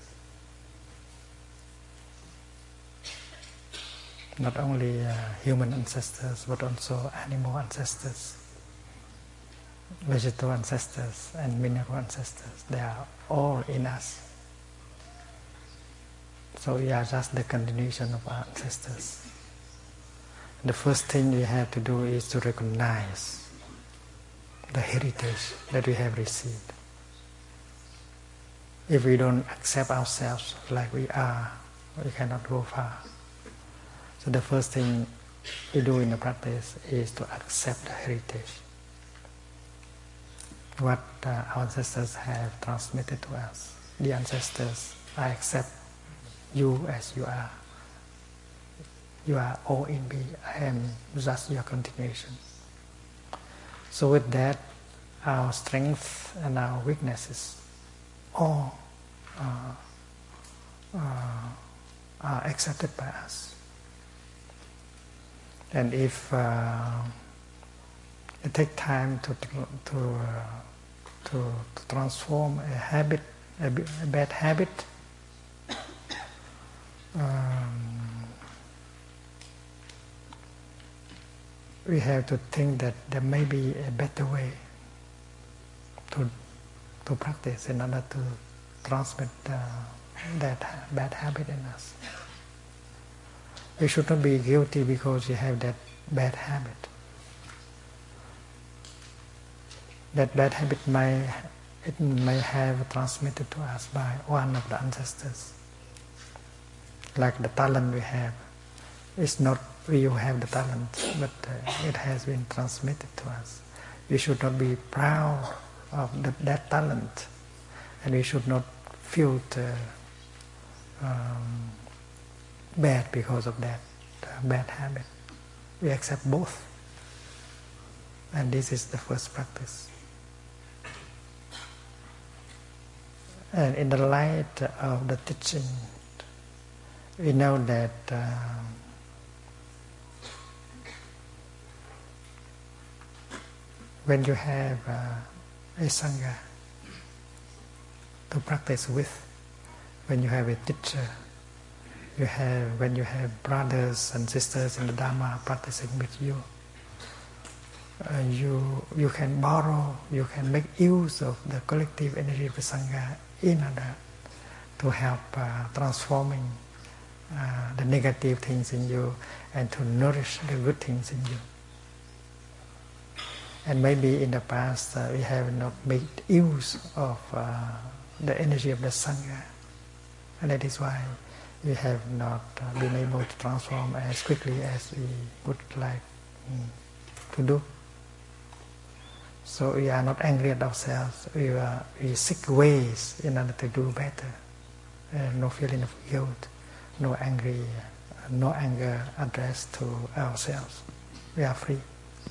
Not only uh, human ancestors, but also animal ancestors, vegetable ancestors, and mineral ancestors. They are all in us. So we are just the continuation of our ancestors. The first thing we have to do is to recognize the heritage that we have received. If we don't accept ourselves like we are, we cannot go far. So the first thing we do in the practice is to accept the heritage, what uh, our ancestors have transmitted to us. The ancestors, I accept you as you are. You are all in me. I am just your continuation. So with that, our strengths and our weaknesses all uh, uh, are accepted by us. And if uh, it takes time to to, uh, to to transform a habit, a, a bad habit, um, we have to think that there may be a better way to to practice in order to transmit uh, that bad habit in us. We should not be guilty because you have that bad habit. That bad habit may, it may have transmitted to us by one of the ancestors. Like the talent we have. It's not we who have the talent, but uh, it has been transmitted to us. We should not be proud of the, that talent, and we should not feel the, um, bad because of that uh, bad habit. We accept both, and this is the first practice. And in the light of the teaching, we know that uh, when you have uh, a Sangha to practice with, when you have a teacher, you have, when you have brothers and sisters in the Dharma practicing with you, uh, you you can borrow, you can make use of the collective energy of the Sangha in order to help uh, transforming uh, the negative things in you and to nourish the good things in you. And maybe in the past uh, we have not made use of uh, the energy of the Sangha, and that is why we have not uh, been able to transform as quickly as we would like mm, to do. So we are not angry at ourselves. We, uh, we seek ways in order to do better. uh, no feeling of guilt, no angry, uh, no anger addressed to ourselves. We are free.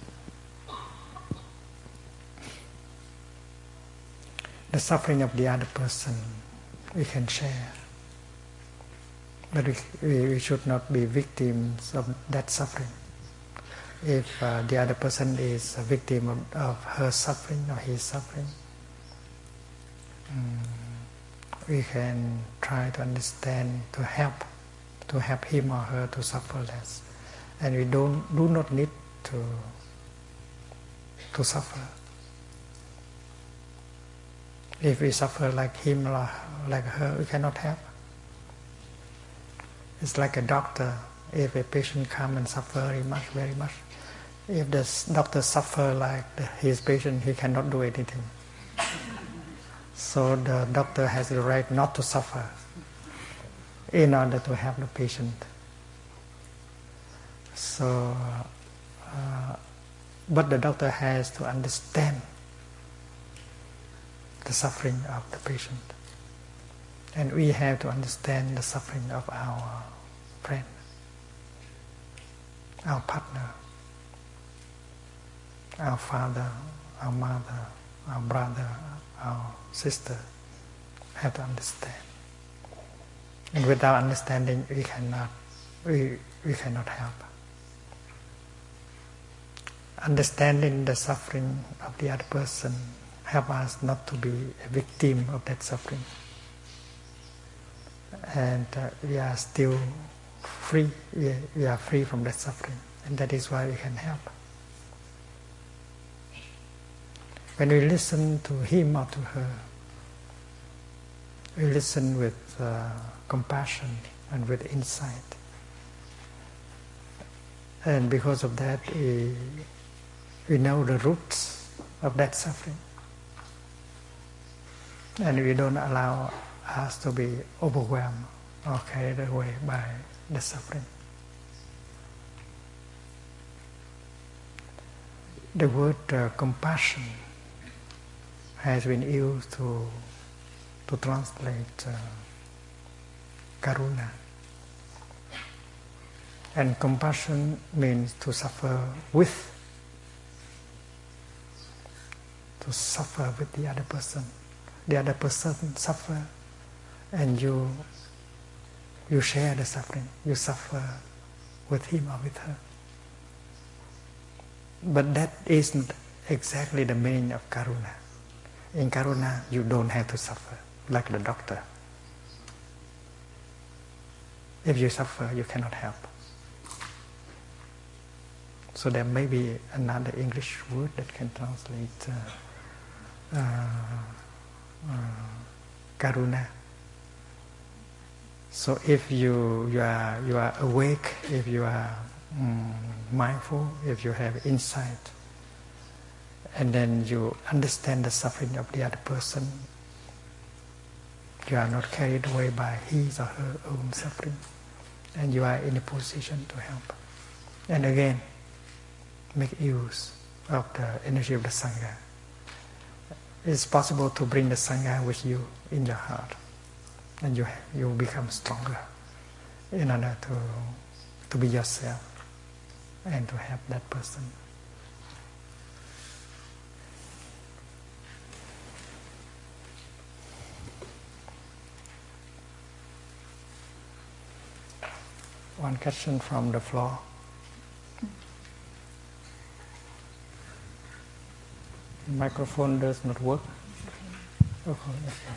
The suffering of the other person we can share, but we, we, we should not be victims of that suffering. If uh, the other person is a victim of, of her suffering or his suffering, um, we can try to understand, to help, to help him or her to suffer less, and we don't do not need to to suffer. If we suffer like him or like her, we cannot help. It's like a doctor. If a patient comes and suffers very much, very much, if the doctor suffers like the, his patient, he cannot do anything. So the doctor has the right not to suffer in order to help the patient. So, uh, but the doctor has to understand the suffering of the patient, and we have to understand the suffering of our friend, our partner, our father, our mother, our brother, our sister. Have to understand, and without understanding, we cannot we we cannot help. Understanding the suffering of the other person help us not to be a victim of that suffering, and uh, we are still free. We, we are free from that suffering, and that is why we can help. When we listen to him or to her, we listen with uh, compassion and with insight, and because of that, we we know the roots of that suffering. And we don't allow us to be overwhelmed or carried away by the suffering. The word uh, compassion has been used to to translate uh, karuna. And compassion means to suffer with, to suffer with the other person. The other person suffer, and you you share the suffering. You suffer with him or with her. But that isn't exactly the meaning of karuna. In karuna, you don't have to suffer, like the doctor. If you suffer, you cannot help. So there may be another English word that can translate uh, uh, Uh, karuna. So if you you are you are awake, if you are um, mindful, if you have insight, and then you understand the suffering of the other person, you are not carried away by his or her own suffering, and you are in a position to help. And again, make use of the energy of the Sangha. It's possible to bring the Sangha with you in your heart, and you you become stronger in order to to be yourself and to help that person. One question from the floor. The microphone does not work. Okay.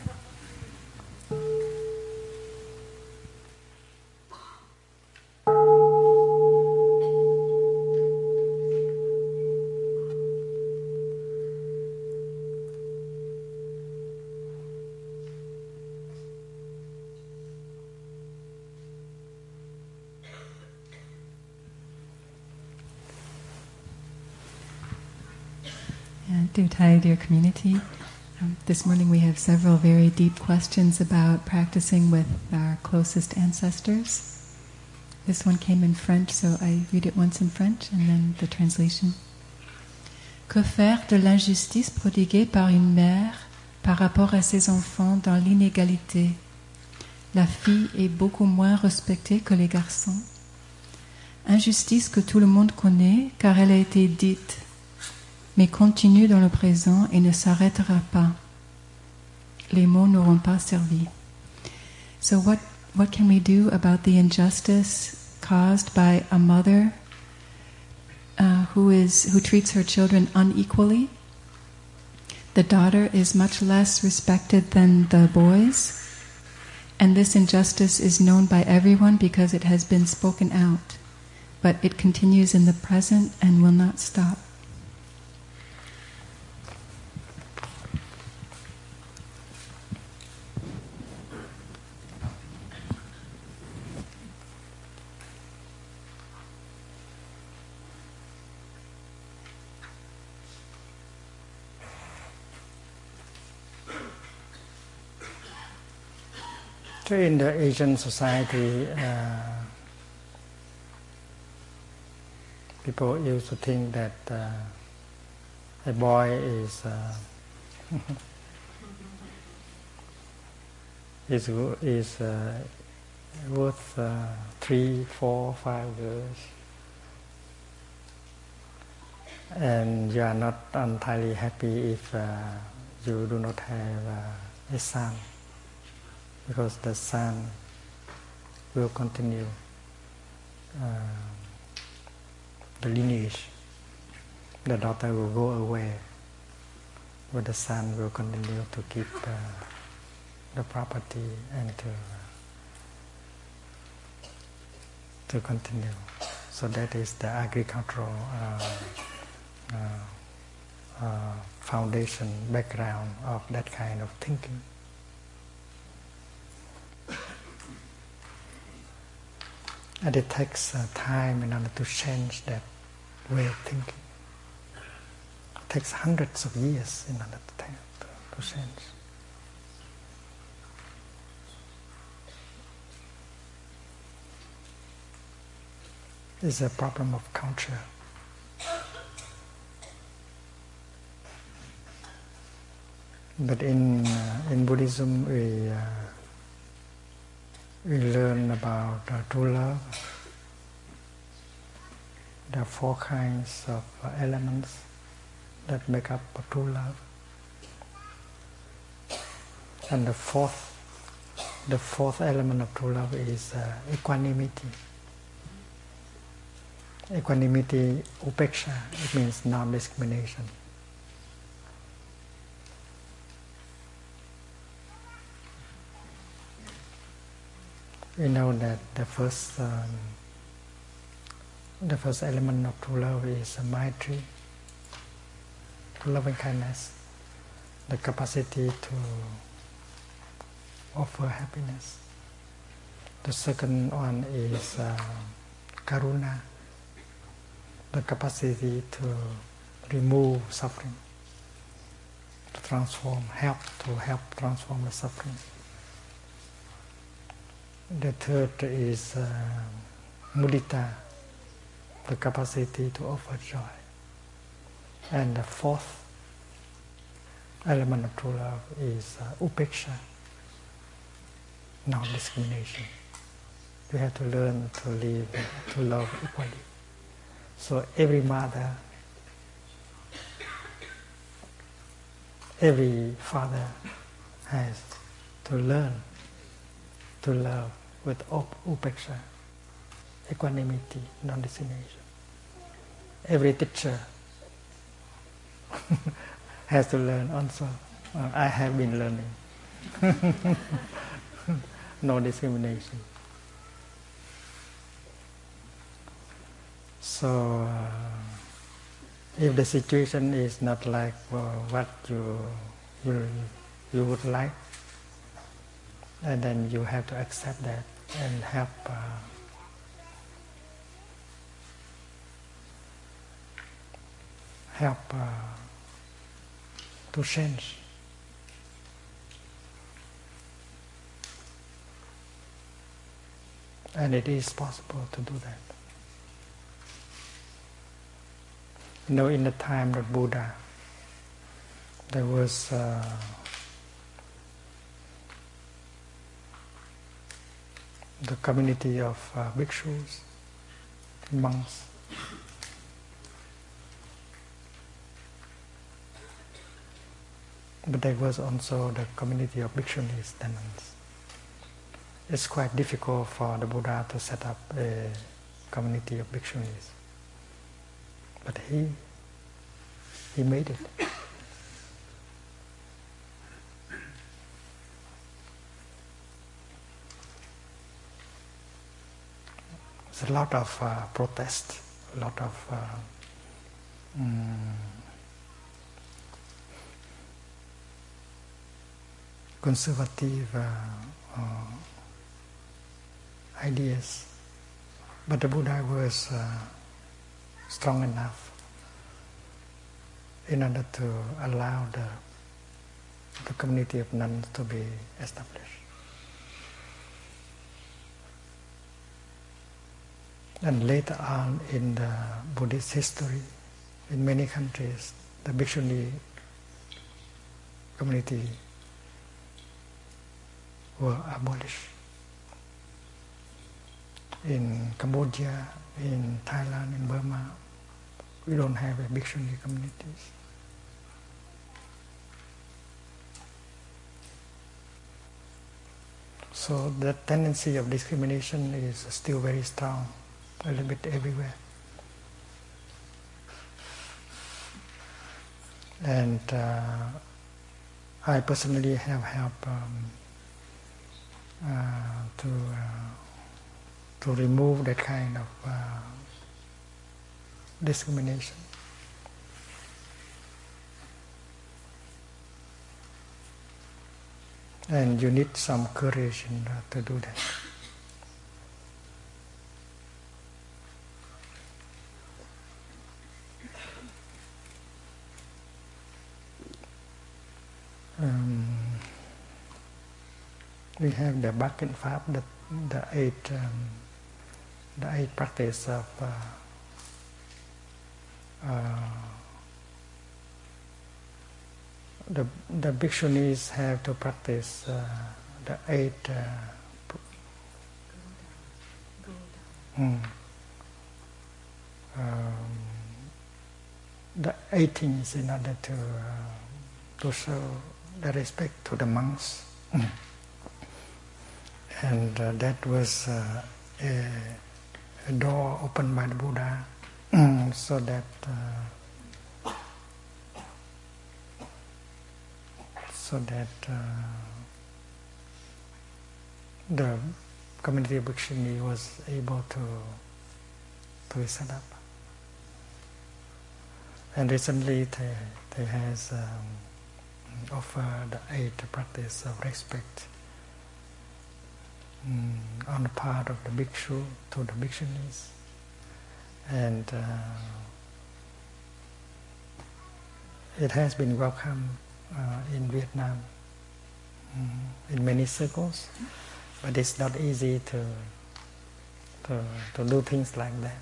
Dutai, dear community, um, this morning we have several very deep questions about practicing with our closest ancestors. This one came in French, so I read it once in French and then the translation. Que faire de l'injustice prodiguée par une mère par rapport à ses enfants dans l'inégalité? la fille est beaucoup moins respectée que les garçons. Injustice que tout le monde connaît car elle a été dite, mais continue dans le présent et ne s'arrêtera pas. Les mots n'auront pas servi. So what, what can we do about the injustice caused by a mother uh, who is who treats her children unequally? The daughter is much less respected than the boys, and this injustice is known by everyone because it has been spoken out, but it continues in the present and will not stop. So in the Asian society, uh, people used to think that uh, a boy is uh, is is uh, worth uh, three, four, five girls, and you are not entirely happy if uh, you do not have uh, a son, because the son will continue uh, the lineage. The daughter will go away, but the son will continue to keep uh, the property and to to continue. So that is the agricultural uh, uh, uh, foundation, background of that kind of thinking. And it takes uh, time in order to change that way of thinking. It takes hundreds of years in order to, to, to change. It's a problem of culture. But in uh, in Buddhism, we uh, we learn about uh, true love. There are four kinds of uh, elements that make up a true love, and the fourth, the fourth element of true love is uh, equanimity. Equanimity, upeksha, it means non-discrimination. We know that the first, um, the first element of true love is uh, maitri, loving kindness, the capacity to offer happiness. The second one is uh, karuna, the capacity to remove suffering, to transform, help to help transform the suffering. The third is uh, mudita, the capacity to offer joy. And the fourth element of true love is uh, upeksha, non-discrimination. You have to learn to live, to love equally. So every mother, every father has to learn to love with upeksha, equanimity, non-discrimination. Every teacher has to learn also. Uh, I have been learning. No discrimination. So, uh, if the situation is not like well, what you, you you would like, and then you have to accept that and help uh, help uh, to change. And it is possible to do that. You know, in the time of Buddha, there was uh, the community of uh, bhikshus, monks. But there was also the community of bhikshunis, the nuns. It's quite difficult for the Buddha to set up a community of bhikshunis. But he, he made it. There's a lot of uh, protest, a lot of uh, mm, conservative uh, uh, ideas, but the Buddha was uh, strong enough in order to allow the, the community of nuns to be established. And later on in the Buddhist history, in many countries, the Bhikshuni community were abolished. In Cambodia, in Thailand, in Burma, we don't have a Bhikshuni communities. So the tendency of discrimination is still very strong, a little bit everywhere. And uh, I personally have helped um, uh, to uh, to remove that kind of uh, discrimination. And you need some courage in, uh, to do that. Um, we have the Bakken Pháp, the, the eight um, the eight practice of uh, uh, the the bhikshunis have to practice uh, the eight uh, mm, um, the eight things in order to uh, to show the respect to the monks. Mm. And uh, that was uh, a, a door opened by the Buddha so that uh, so that uh, the community of Bhikshuni was able to to be set up. And recently they, they has um, offered the eight practice of respect mm, on the part of the bhikshu to the bhikshunis. And uh, it has been welcomed uh, in Vietnam mm, in many circles, but it's not easy to, to, to do things like that.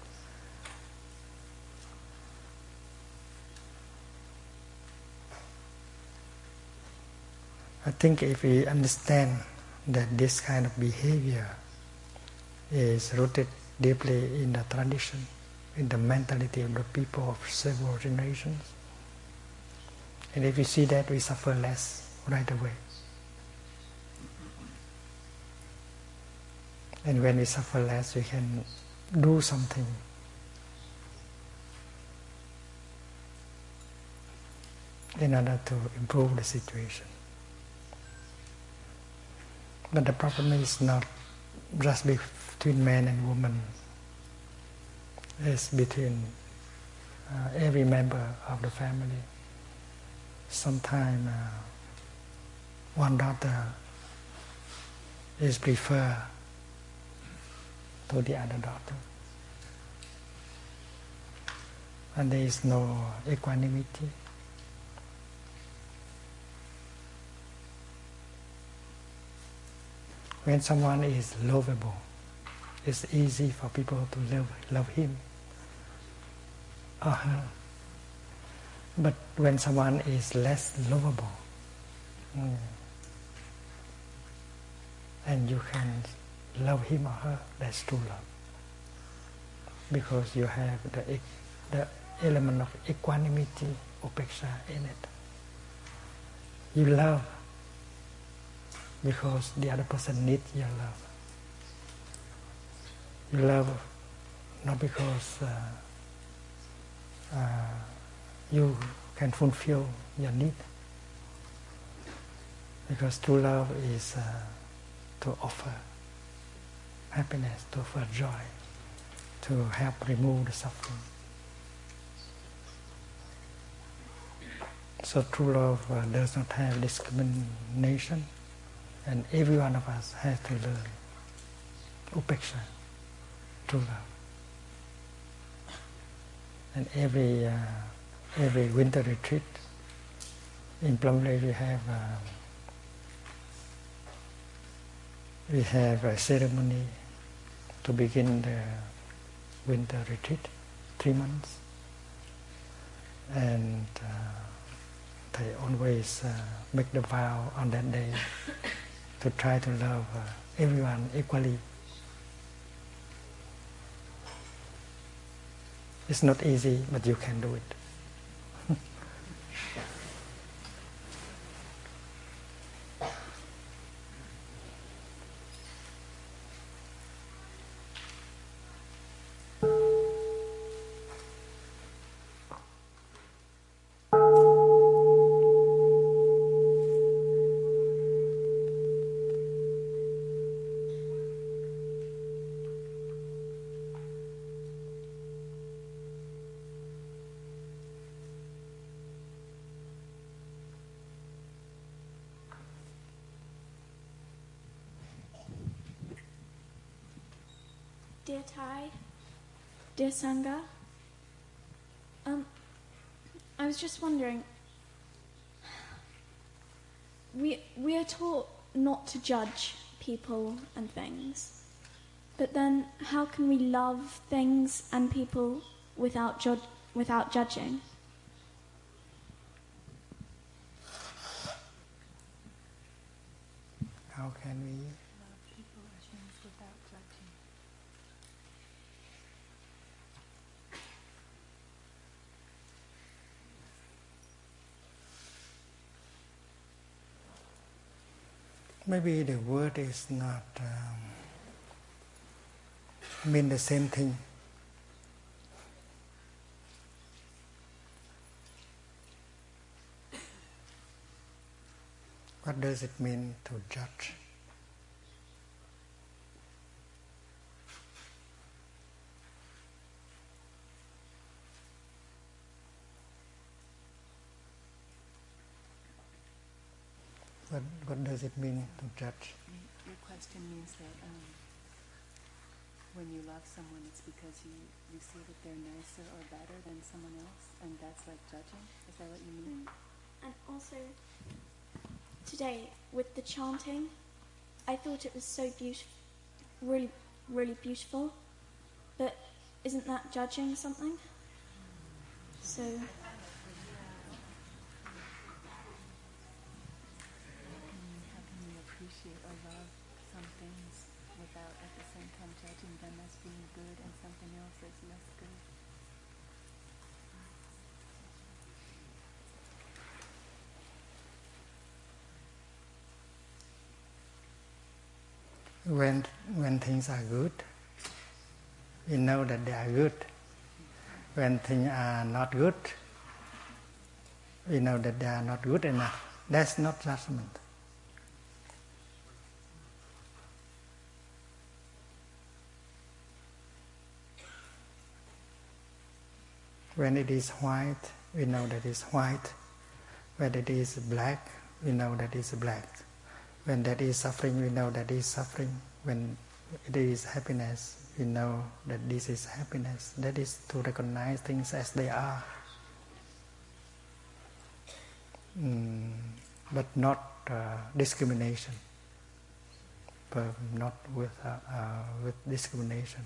I think if we understand that this kind of behavior is rooted deeply in the tradition, in the mentality of the people of several generations, and if we see that, we suffer less right away. And when we suffer less, we can do something in order to improve the situation. But the problem is not just between man and woman. It's between uh, every member of the family. Sometimes uh, one daughter is preferred to the other daughter. And there is no equanimity. When someone is lovable, it's easy for people to love, love him or her. But when someone is less lovable, mm, and you can love him or her, that's true love. Because you have the, the element of equanimity, upeksha in it. You love because the other person needs your love. You love not because uh, uh, you can fulfill your need. Because true love is uh, to offer happiness, to offer joy, to help remove the suffering. So true love uh, does not have discrimination, and every one of us has to learn upeksha, true love. And every uh, every winter retreat in Plum Lake we have uh, we have a ceremony to begin the winter retreat, three months, and uh, they always uh, make the vow on that day to try to love uh, everyone equally. It's not easy, but you can do it. Dear Thai, dear Sangha, um, I was just wondering, we, we are taught not to judge people and things, but then how can we love things and people without, ju- without judging? How can we love people or things without judging? Maybe the word is not um, mean the same thing. What does it mean to judge? What, what does it mean to judge? Your question means that um, when you love someone, it's because you, you see that they're nicer or better than someone else, and that's like judging? Is that what you mean? And also, today, with the chanting, I thought it was so beautiful, really, really beautiful, but isn't that judging something? So... How can you appreciate or love some things without at the same time judging them as being good and something else as less good? When, when things are good, we know that they are good. When things are not good, we know that they are not good enough. That's not judgment. When it is white, we know that it's white. When it is black, we know that it's black. When that is suffering, we know that is suffering. When it is happiness, we know that this is happiness. That is to recognize things as they are. Mm, but not uh, discrimination. But not with, uh, uh, with discrimination.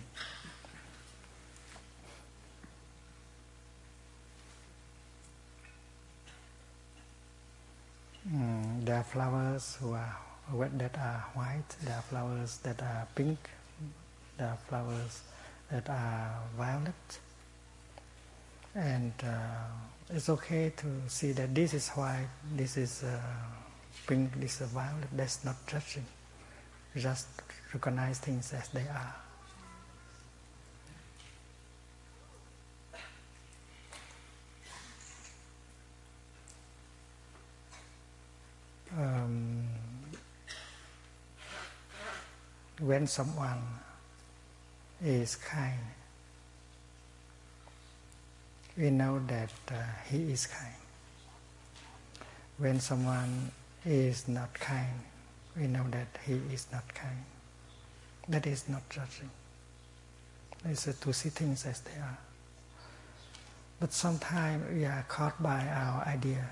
Mm, there are flowers who are that are white, there are flowers that are pink, there are flowers that are violet. And uh, it's okay to see that this is white, this is uh, pink, this is violet. That's not judging. Just recognize things as they are. Um, when someone is kind, we know that uh, he is kind. When someone is not kind, we know that he is not kind. That is not judging. It's uh, to see things as they are. But sometimes we are caught by our idea.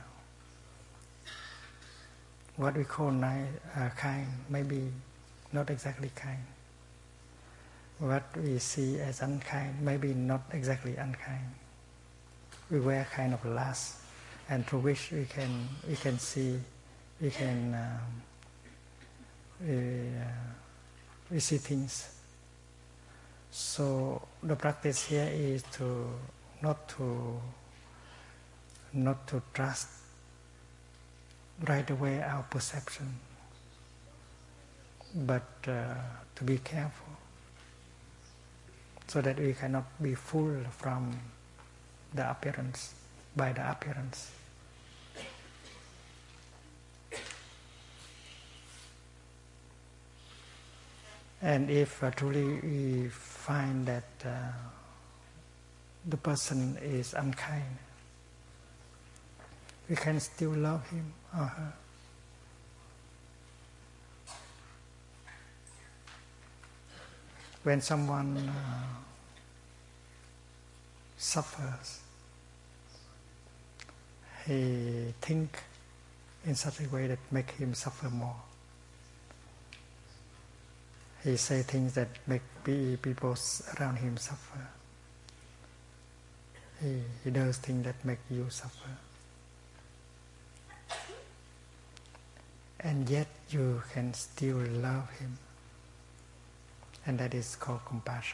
What we call ni- uh, kind may be not exactly kind. What we see as unkind may be not exactly unkind. We wear kind of lust, and through which we can we can see, we can um, we, uh, we see things. So the practice here is to not to not to trust right away our perception, but uh, to be careful, so that we cannot be fooled from the appearance, by the appearance. And if uh, truly we find that uh, the person is unkind, we can still love him or her. When someone uh, suffers, he thinks in such a way that make him suffer more. He say things that make people around him suffer. He, he does things that make you suffer. And yet you can still love him. And that is called compassion.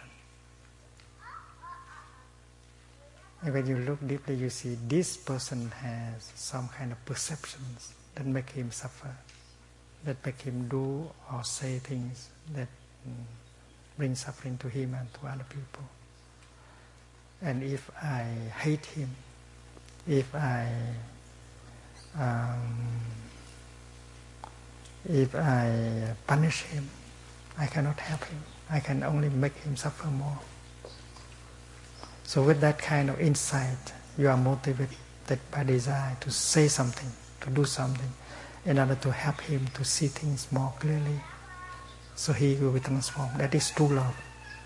And when you look deeply, you see this person has some kind of perceptions that make him suffer, that make him do or say things that mm, bring suffering to him and to other people. And if I hate him, if I um, if I punish him, I cannot help him. I can only make him suffer more. So with that kind of insight, you are motivated by desire to say something, to do something, in order to help him to see things more clearly, so he will be transformed. That is true love.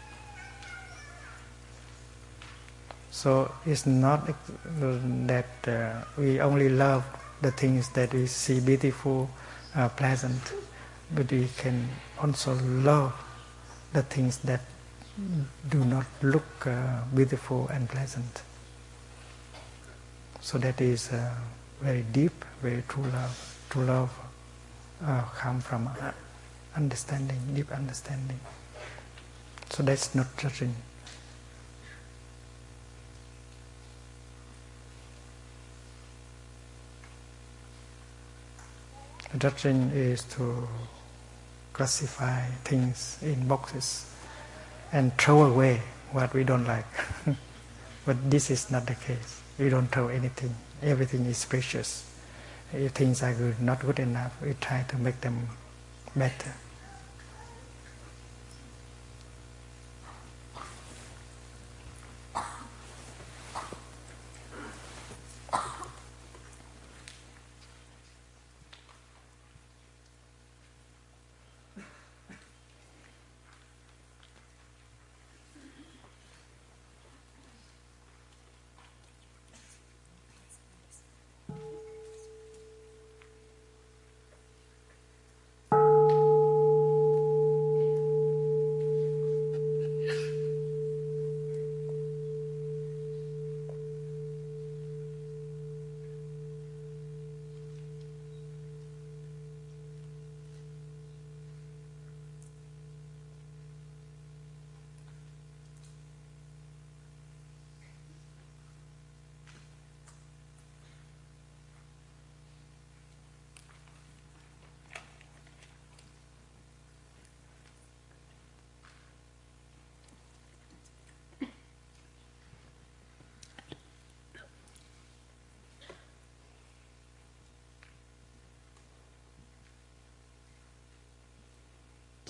So it's not that uh, we only love the things that we see beautiful, uh, pleasant, but we can also love the things that do not look uh, beautiful and pleasant. So that is uh, very deep, very true love. True love uh, comes from uh, understanding, deep understanding. So that's not judging. Judging is to classify things in boxes and throw away what we don't like. But this is not the case. We don't throw anything. Everything is precious. If things are good, not good enough, we try to make them better. Thank you.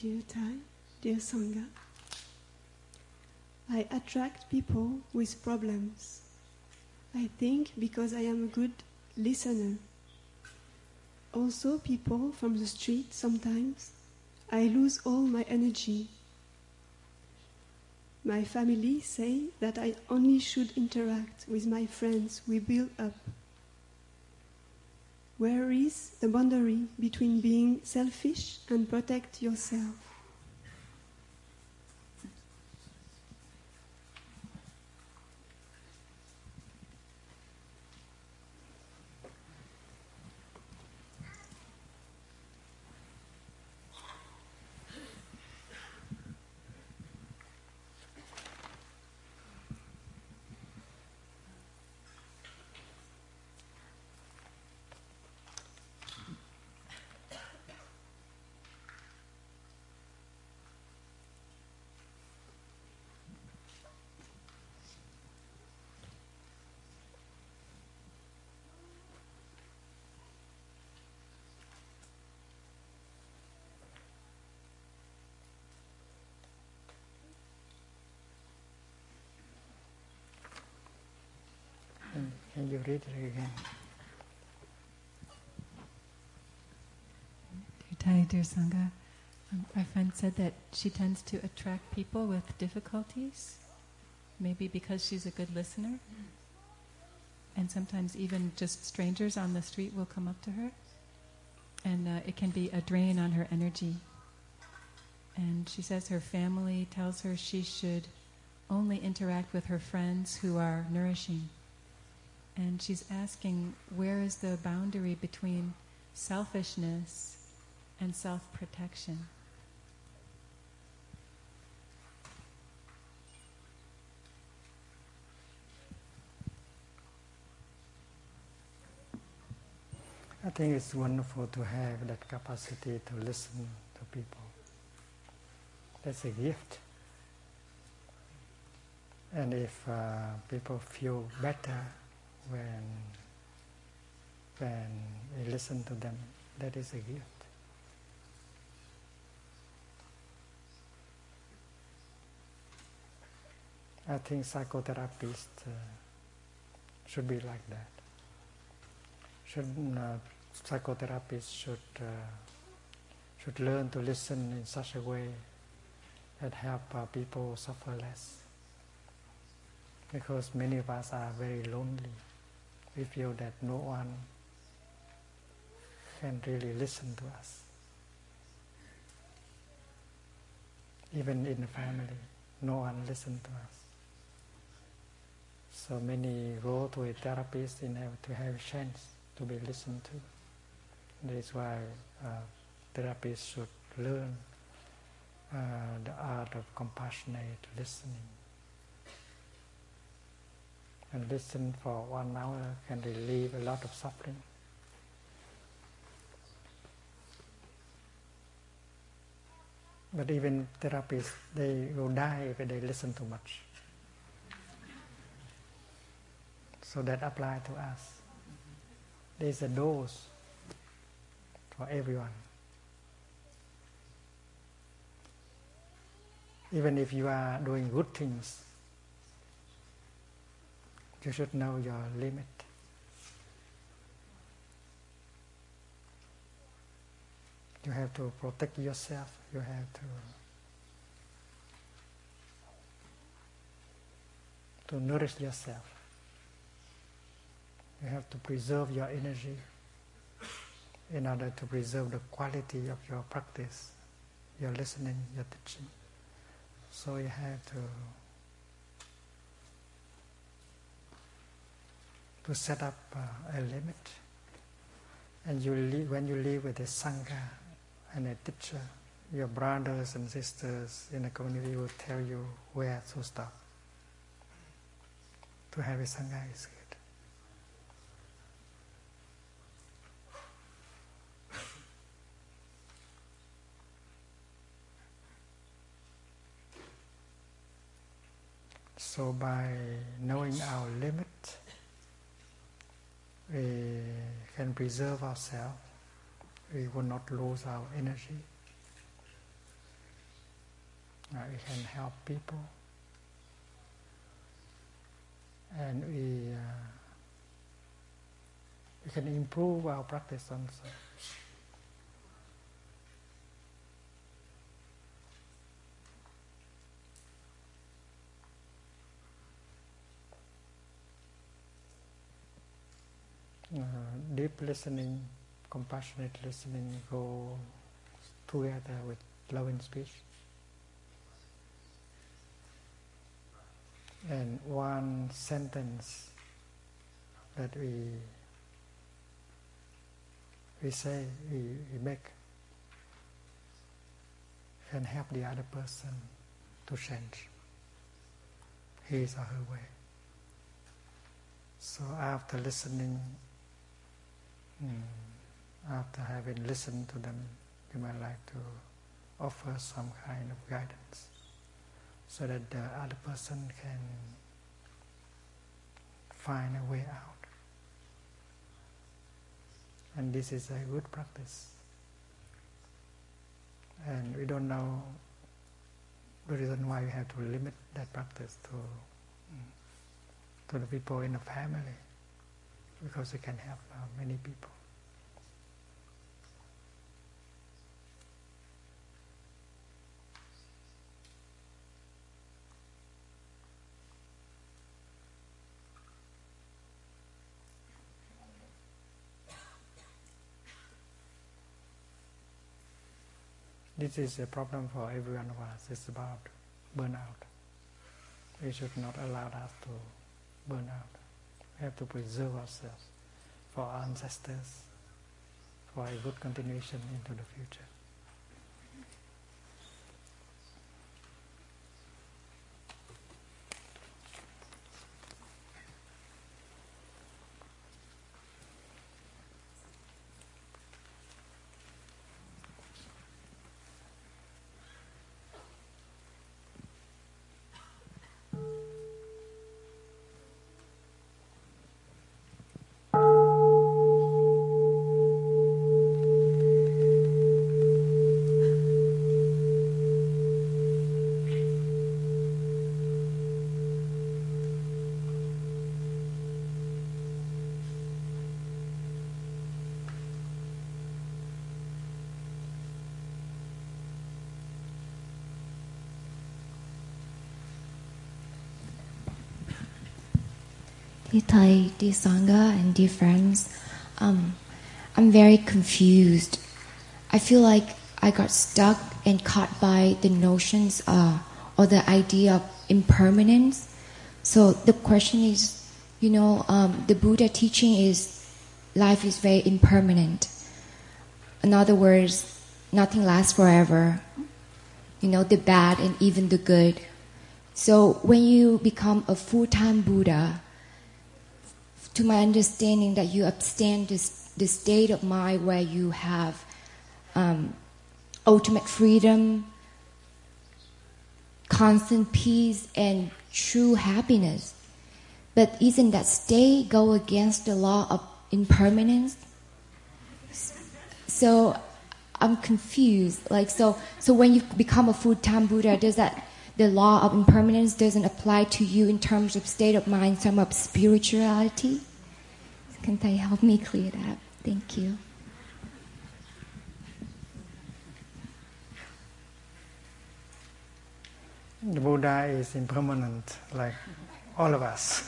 dear Thai, dear Sangha. I attract people with problems. I think because I am a good listener. Also people from the street sometimes. I lose all my energy. My family say that I only should interact with my friends we build up. Where is the boundary between being selfish and protect yourself? Can you read it again? Dear Thai, dear Sangha, um, our friend said that she tends to attract people with difficulties, maybe because she's a good listener, and sometimes even just strangers on the street will come up to her, and uh, it can be a drain on her energy. And she says her family tells her she should only interact with her friends who are nourishing. And she's asking, where is the boundary between selfishness and self-protection? I think it's wonderful to have that capacity to listen to people. That's a gift. And if uh, people feel better when when we listen to them, that is a gift. I think psychotherapists uh, should be like that. Should uh, psychotherapists should uh, should learn to listen in such a way that help uh, people suffer less. Because many of us are very lonely. We feel that no one can really listen to us. Even in the family, no one listens to us. So many go to a therapist in order to have a chance to be listened to. That is why uh, therapists should learn uh, the art of compassionate listening. And listen for one hour can relieve a lot of suffering. But even therapists, they will die if they listen too much. So that applies to us. There is a dose for everyone. Even if you are doing good things, you should know your limit. You have to protect yourself. You have to to nourish yourself. You have to preserve your energy in order to preserve the quality of your practice, your listening, your teaching. So you have to to set up uh, a limit. And you live, when you live with a Sangha and a teacher, your brothers and sisters in the community will tell you where to stop. To have a Sangha is good. So by knowing our limit, we can preserve ourselves. We will not lose our energy. we can help people, and we uh, we can improve our practice also. Uh, deep listening, compassionate listening go together with loving speech. And one sentence that we we say, we, we make, can help the other person to change his or her way. So after listening, mm, after having listened to them, you might like to offer some kind of guidance, so that the other person can find a way out. And this is a good practice. And we don't know the reason why we have to limit that practice to, to the people in the family, because it can help uh, many people. This is a problem for every one of us. It's about burnout. We should not allow us to burn out. We have to preserve ourselves for our ancestors, for a good continuation into the future. Dear Thầy, dear Sangha, and dear friends, um, I'm very confused. I feel like I got stuck and caught by the notions uh, or the idea of impermanence. So the question is, you know, um, the Buddha teaching is life is very impermanent. In other words, nothing lasts forever. You know, the bad and even the good. So when you become a full-time Buddha, to my understanding that you abstain this, this state of mind where you have um, ultimate freedom, constant peace, and true happiness. But isn't that state go against the law of impermanence? So I'm confused. Like so, so when you become a full-time Buddha, does that the law of impermanence doesn't apply to you in terms of state of mind, some of spirituality? Can Thầy help me clear that up? Thank you. The Buddha is impermanent, like all of us.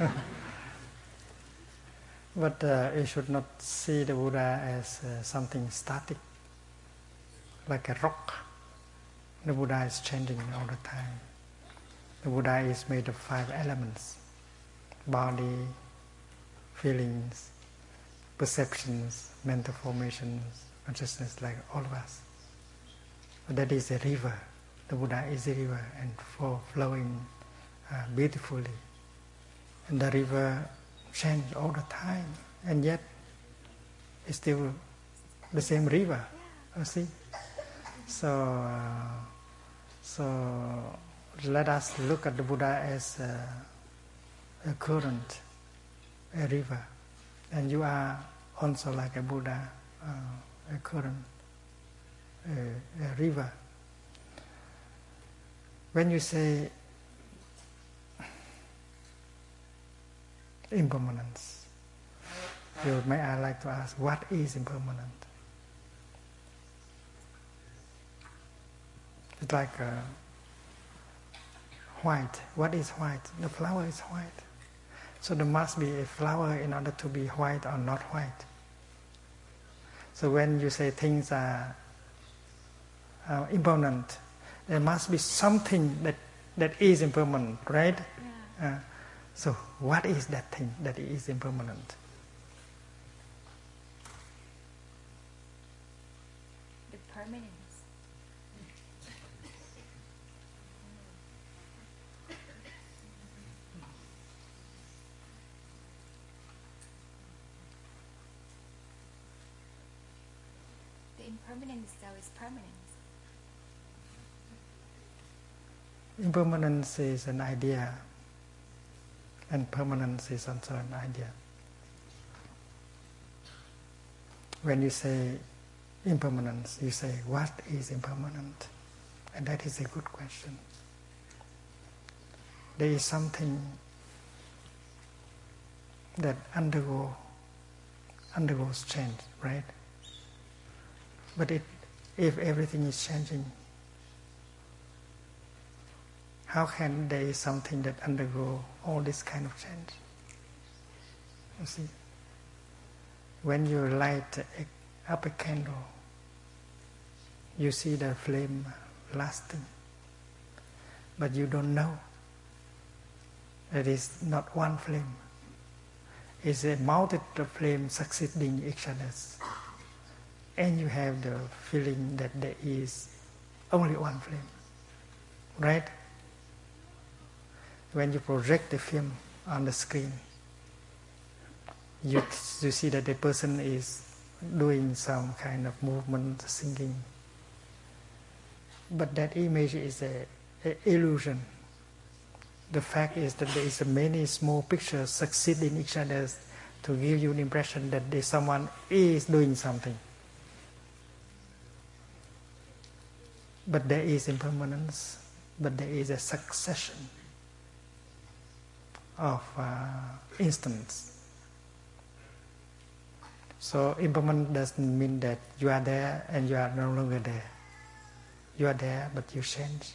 But uh, you should not see the Buddha as uh, something static, like a rock. The Buddha is changing all the time. The Buddha is made of five elements: body, feelings, perceptions, mental formations, consciousness, like all of us. But that is a river. The Buddha is a river and flow, flowing uh, beautifully. And the river changes all the time, and yet it's still the same river. You see? So, uh, so let us look at the Buddha as a, a current, a river, and you are also like a Buddha, uh, a current, a, a river. When you say impermanence, you may I like to ask, what is impermanent? It's like uh, white. What is white? The flower is white. So there must be a flower in order to be white or not white. So when you say things are uh, impermanent, there must be something that, that is impermanent, right? Yeah. Uh, so what is that thing that is impermanent? The permanence. The impermanence though is permanence. Impermanence is an idea, and permanence is also an idea. When you say impermanence, you say, what is impermanent? And that is a good question. There is something that undergo, undergoes change, right? But it, if everything is changing, how can there is something that undergo all this kind of change? You see, when you light a, up a candle, you see the flame lasting, but you don't know that it's not one flame. It's a multitude of flames succeeding each other, and you have the feeling that there is only one flame, right? When you project the film on the screen, you, you see that the person is doing some kind of movement, singing. But that image is a, a illusion. The fact is that there is many small pictures succeeding each other to give you the impression that there someone is doing something. But there is impermanence, but there is a succession of uh, instants. So impermanent doesn't mean that you are there and you are no longer there. You are there, but you change.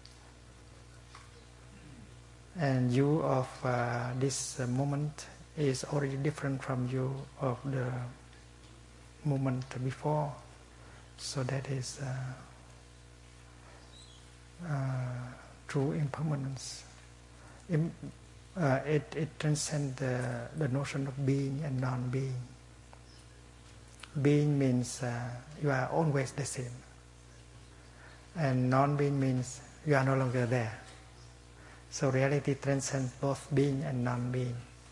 And you of uh, this uh, moment is already different from you of the moment before. So that is uh, uh, true impermanence. Im Uh, it, it transcends the, the notion of being and non-being. Being means uh, you are always the same. And non-being means you are no longer there. So reality transcends both being and non-being.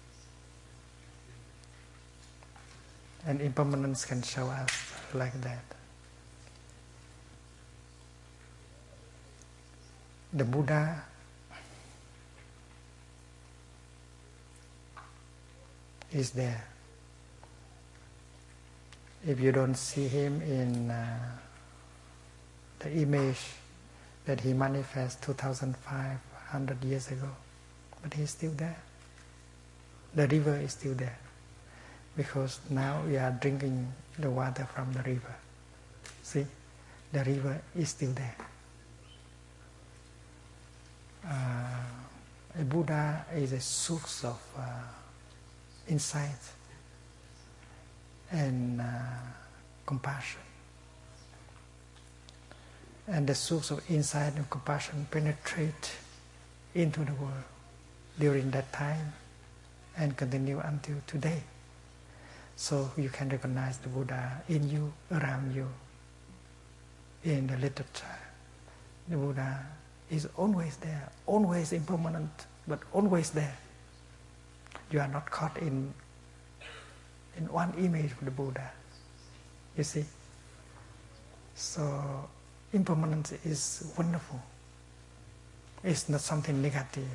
And impermanence can show us like that. The Buddha is there. If you don't see him in uh, the image that he manifests two thousand five hundred years ago, but he's still there. The river is still there, because now we are drinking the water from the river. See, the river is still there. Uh, a Buddha is a source of uh, insight and uh, compassion. And the source of insight and compassion penetrate into the world during that time and continue until today. So you can recognize the Buddha in you, around you, in the literature. The Buddha is always there, always impermanent, but always there. You are not caught in, in one image of the Buddha, you see. So impermanence is wonderful. It's not something negative.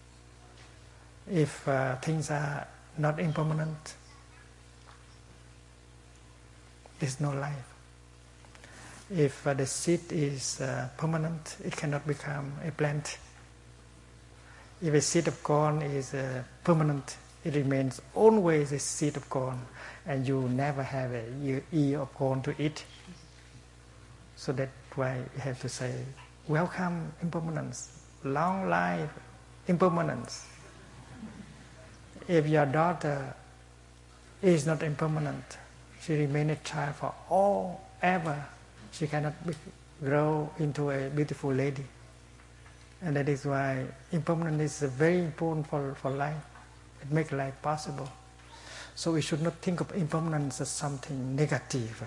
If uh, things are not impermanent, there's no life. If uh, the seed is uh, permanent, it cannot become a plant. If a seed of corn is uh, permanent, it remains always a seed of corn, and you never have a ear of corn to eat. So that's why you have to say, welcome impermanence, long life impermanence. If your daughter is not impermanent, she remains a child for all ever. She cannot be, grow into a beautiful lady. And that is why impermanence is very important for, for life. It makes life possible. So we should not think of impermanence as something negative.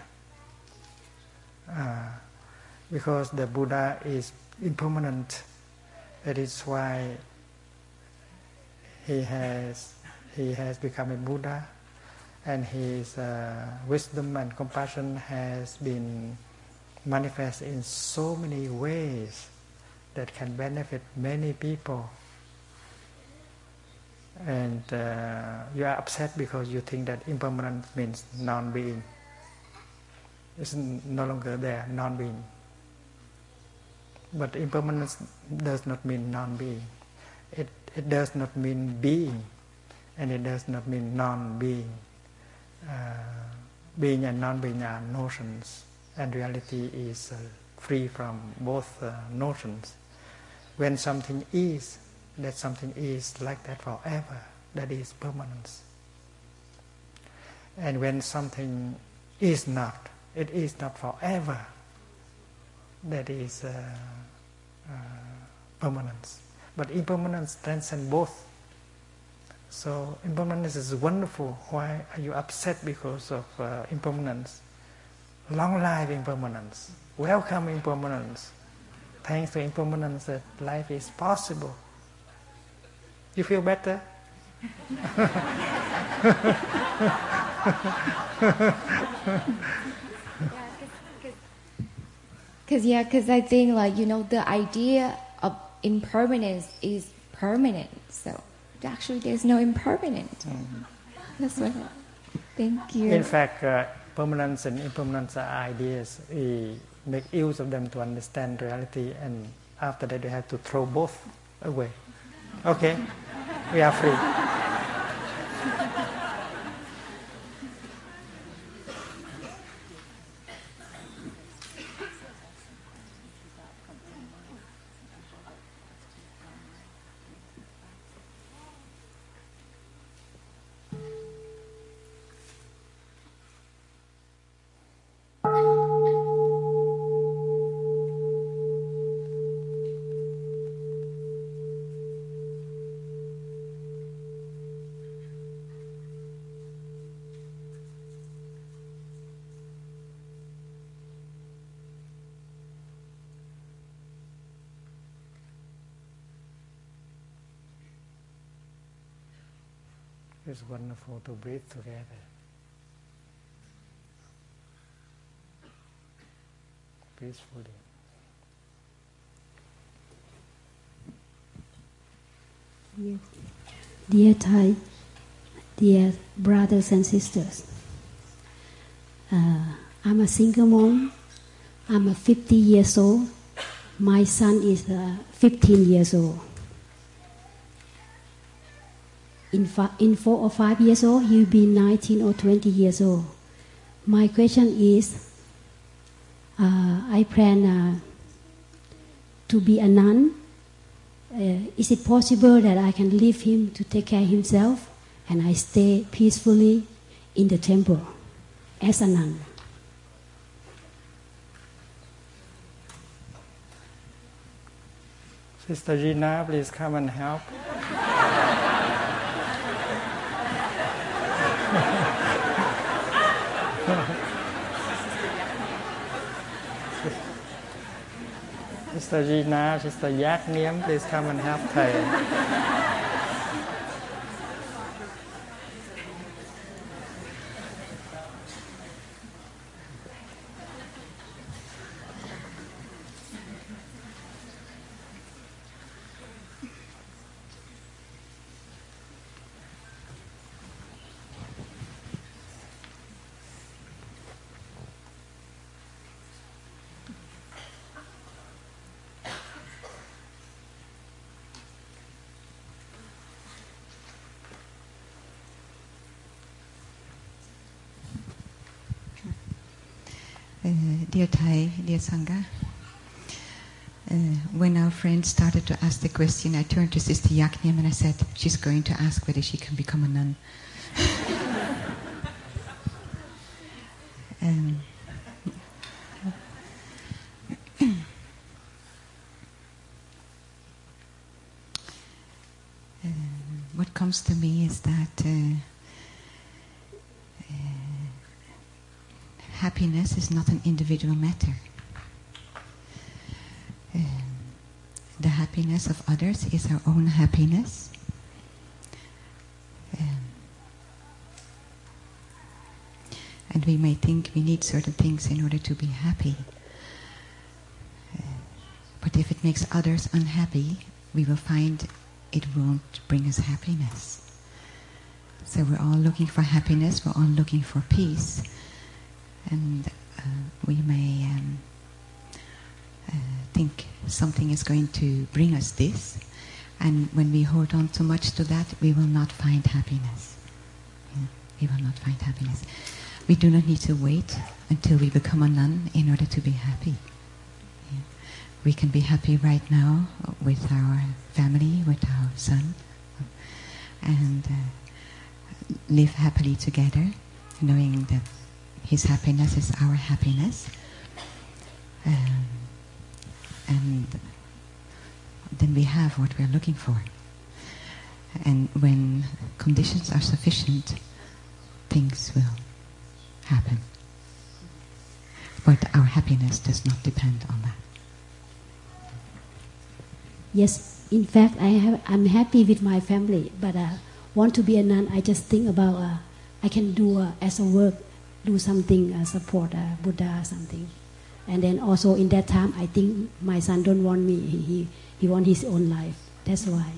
Uh, because the Buddha is impermanent. That is why he has, he has become a Buddha, and his uh, wisdom and compassion has been manifest in so many ways that can benefit many people. And uh, you are upset because you think that impermanent means non-being. It's no longer there, non-being. But impermanence does not mean non-being. It, it does not mean being, and it does not mean non-being. Uh, being and non-being are notions, and reality is uh, free from both uh, notions. When something is, that something is like that forever, that is permanence. And when something is not, it is not forever, that is uh, uh, permanence. But impermanence transcends both. So impermanence is wonderful. Why are you upset because of uh, impermanence? Long life impermanence. Welcome impermanence. Thanks to impermanence that life is possible. You feel better? Because yeah, because I think like, you know, the idea of impermanence is permanent. So actually there's no impermanent. Mm-hmm. That's what I, thank you. In fact, uh, permanence and impermanence are ideas. We make use of them to understand reality, and after that we have to throw both away. Okay? We are free. It's wonderful to breathe together. Peacefully. Yes. Dear Thai, dear brothers and sisters, uh, I'm a single mom. I'm a fifty years old. My son is uh, fifteen years old. In, fi- in four or five years old, he'll be nineteen or twenty years old. My question is, uh, I plan uh, to be a nun. Uh, is it possible that I can leave him to take care of himself and I stay peacefully in the temple as a nun? Sister Gina, please come and help. Sister Gina, Sister Yak Niem, please come and help Thầy. Uh, dear Thai, dear Sangha, uh, when our friend started to ask the question, I turned to Sister Yaknim and I said, she's going to ask whether she can become a nun. um, uh, what comes to me is that uh, happiness is not an individual matter. Um, the happiness of others is our own happiness. Um, and we may think we need certain things in order to be happy. Uh, but if it makes others unhappy, we will find it won't bring us happiness. So we're all looking for happiness, we're all looking for peace. And uh, we may um, uh, think something is going to bring us this, and when we hold on too much to that, we will not find happiness. Yeah, we will not find happiness. We do not need to wait until we become a nun in order to be happy. Yeah. We can be happy right now with our family, with our son, and uh, live happily together, knowing that his happiness is our happiness, um, and then we have what we are looking for. And when conditions are sufficient, things will happen. But our happiness does not depend on that. Yes, in fact, I have, I'm happy with my family, but I uh, want to be a nun. I just think about uh, I can do uh, as a work, do something, uh, support uh, Buddha, something. And then also in that time, I think my son don't want me. He, he, he want his own life. That's why.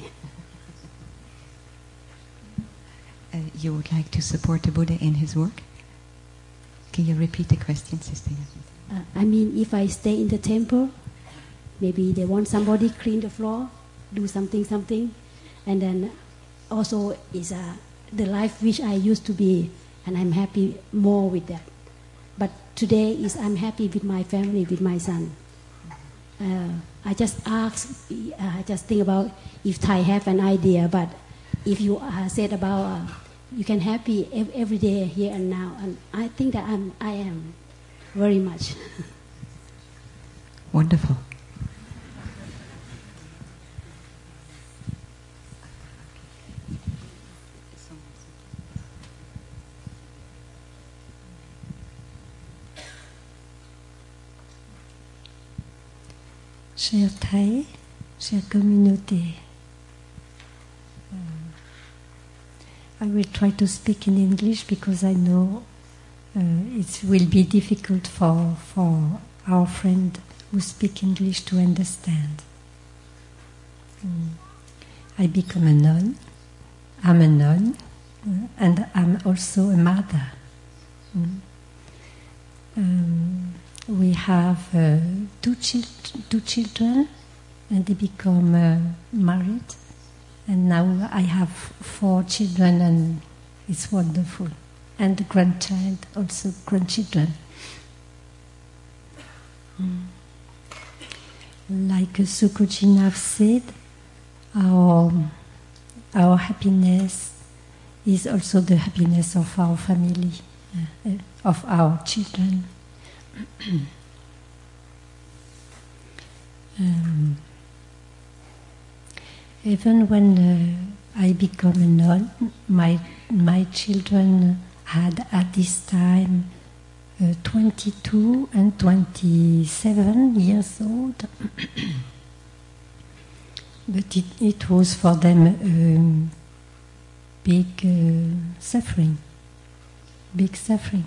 Uh, you would like to support the Buddha in his work? Can you repeat the question, Sister? Uh, I mean, if I stay in the temple, maybe they want somebody clean the floor, do something, something. And then also is uh, the life which I used to be, and I'm happy more with that. But today is I'm happy with my family, with my son. Uh, I just ask, uh, I just think about if Thai have an idea, but if you uh, said about uh, you can happy ev- every day here and now, and I think that I'm, I am very much. Wonderful. Cher Thai, chère communauté, um, I will try to speak in English because I know uh, it will be difficult for, for our friend who speak English to understand. Um, I become a nun, I'm a nun, uh, and I'm also a mother. Um, um, We have uh, two, chil- two children, and they become uh, married. And now I have four children, and it's wonderful. And a grandchild, also grandchildren. Mm. Like Sukujinav said, our, our happiness is also the happiness of our family, uh, of our children. um, even when uh, I become a nun, my my children had at this time uh, twenty-two and twenty-seven years old, but it, it was for them um, big uh, suffering, big suffering.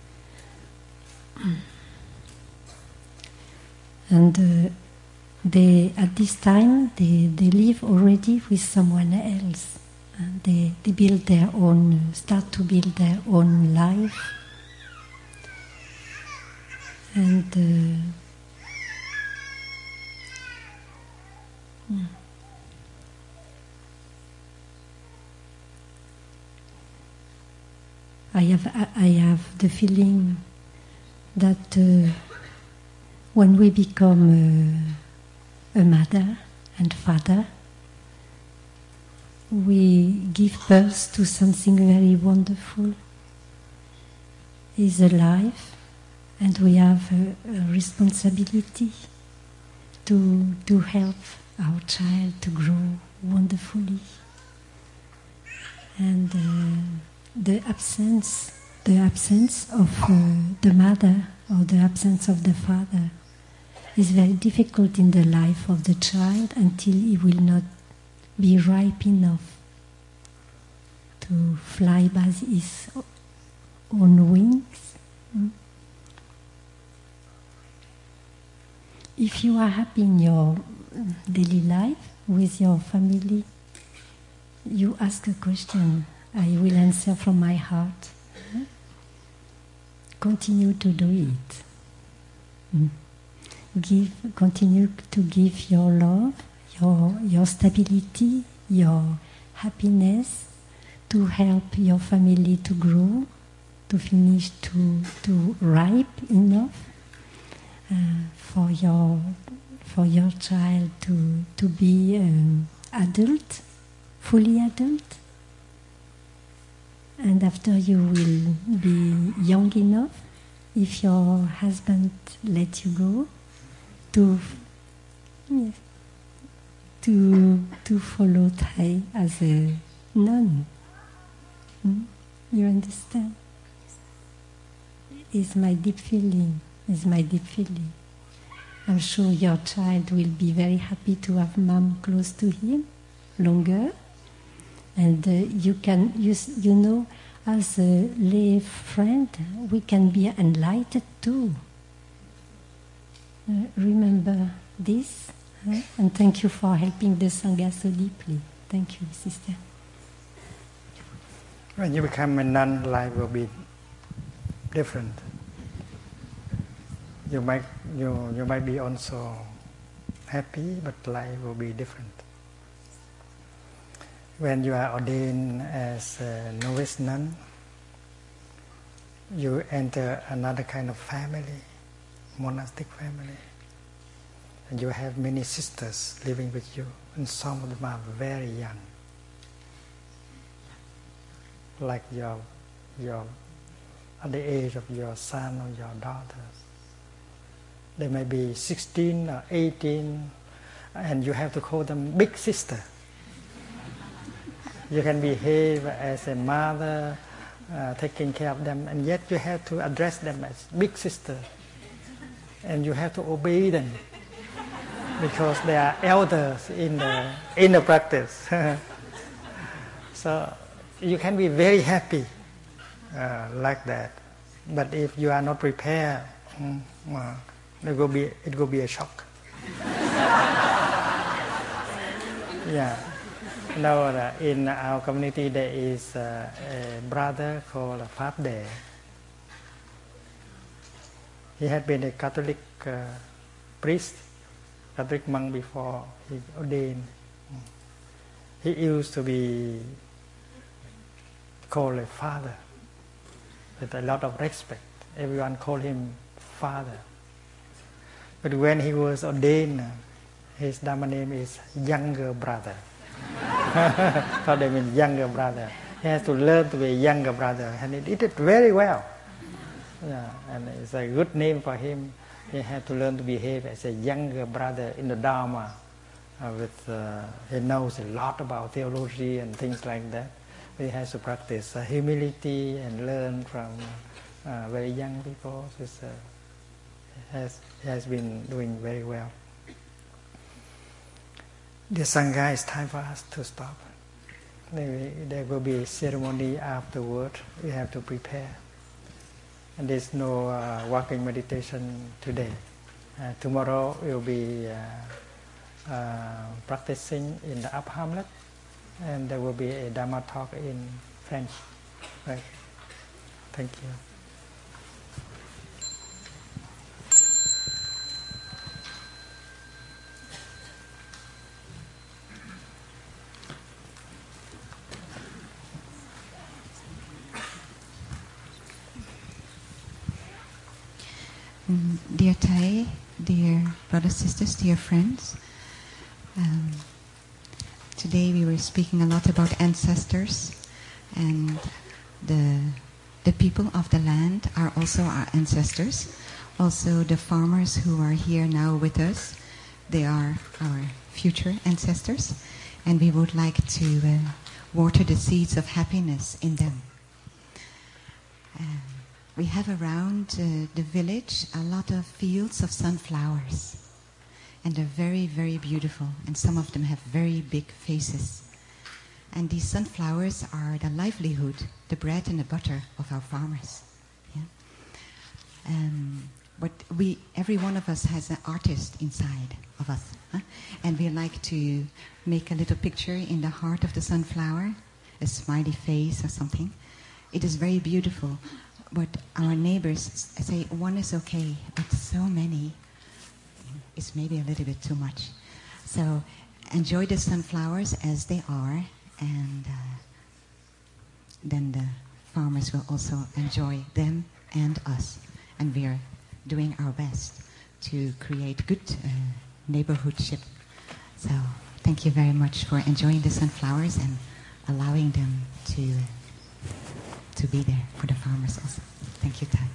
And uh, they, at this time, they, they live already with someone else. And they, they build their own, start to build their own life. And uh, I have, I have the feeling that uh, when we become uh, a mother and father, we give birth to something very wonderful. Is alive, and we have a, a responsibility to to help our child to grow wonderfully. And uh, the absence, the absence of uh, the mother or the absence of the father is very difficult in the life of the child until he will not be ripe enough to fly by his own wings. Mm. If you are happy in your daily life with your family, you ask a question, I will answer from my heart. Mm. Continue to do it. Mm. Give, continue to give your love, your your stability, your happiness, to help your family to grow, to finish to to ripe enough uh, for your for your child to to be um, adult, fully adult, and after you will be young enough, if your husband let you go, to yes, to to follow Thai as a nun. Hmm? You understand? It's my deep feeling. It's my deep feeling. I'm sure your child will be very happy to have mom close to him longer, and uh, you can you you know, as a lay friend, we can be enlightened too. Uh, remember this, huh? And thank you for helping the Sangha so deeply. Thank you, sister. When you become a nun, life will be different. You might you you might be also happy, but life will be different. When you are ordained as a novice nun, you enter another kind of family, monastic family, and you have many sisters living with you, and some of them are very young, like your your at the age of your son or your daughters. They may be sixteen or eighteen, and you have to call them big sister. You can behave as a mother, uh, taking care of them, and yet you have to address them as big sister. And you have to obey them because they are elders in the in the practice. So you can be very happy uh, like that. But if you are not prepared, mm, uh, it will be it will be a shock. Yeah. Now, uh, in our community, there is uh, a brother called Pháp Đề. He had been a Catholic uh, priest, Catholic monk before he ordained. He used to be called a father with a lot of respect. Everyone called him father. But when he was ordained, his Dhamma name is younger brother. So they mean younger brother. He has to learn to be a younger brother, and he did it very well. Yeah, and it's a good name for him. He had to learn to behave as a younger brother in the Dharma. Uh, with uh, he knows a lot about theology and things like that. He has to practice uh, humility and learn from uh, very young people. So it's, uh, has he has been doing very well. The Sangha, it's time for us to stop. There, there will be a ceremony afterward. We have to prepare. And there's no uh, walking meditation today. Uh, tomorrow we'll be uh, uh, practicing in the Upper Hamlet, and there will be a Dhamma talk in French. Right? Thank you. Mm, dear Thai, dear brothers, sisters, dear friends, um, today we were speaking a lot about ancestors, and the the people of the land are also our ancestors. Also, the farmers who are here now with us, they are our future ancestors, and we would like to uh, water the seeds of happiness in them. Um, we have around uh, the village a lot of fields of sunflowers, and they're very, very beautiful, and some of them have very big faces. And these sunflowers are the livelihood, the bread and the butter of our farmers. Yeah? Um, but we, every one of us has an artist inside of us, huh? And we like to make a little picture in the heart of the sunflower, a smiley face or something. It is very beautiful, but our neighbors say one is okay, but so many, it's maybe a little bit too much. So enjoy the sunflowers as they are, and uh, then the farmers will also enjoy them and us. And we are doing our best to create good uh, neighborhoodship. So thank you very much for enjoying the sunflowers and allowing them to, uh, to be there for the farmers also. Thank you, Thai.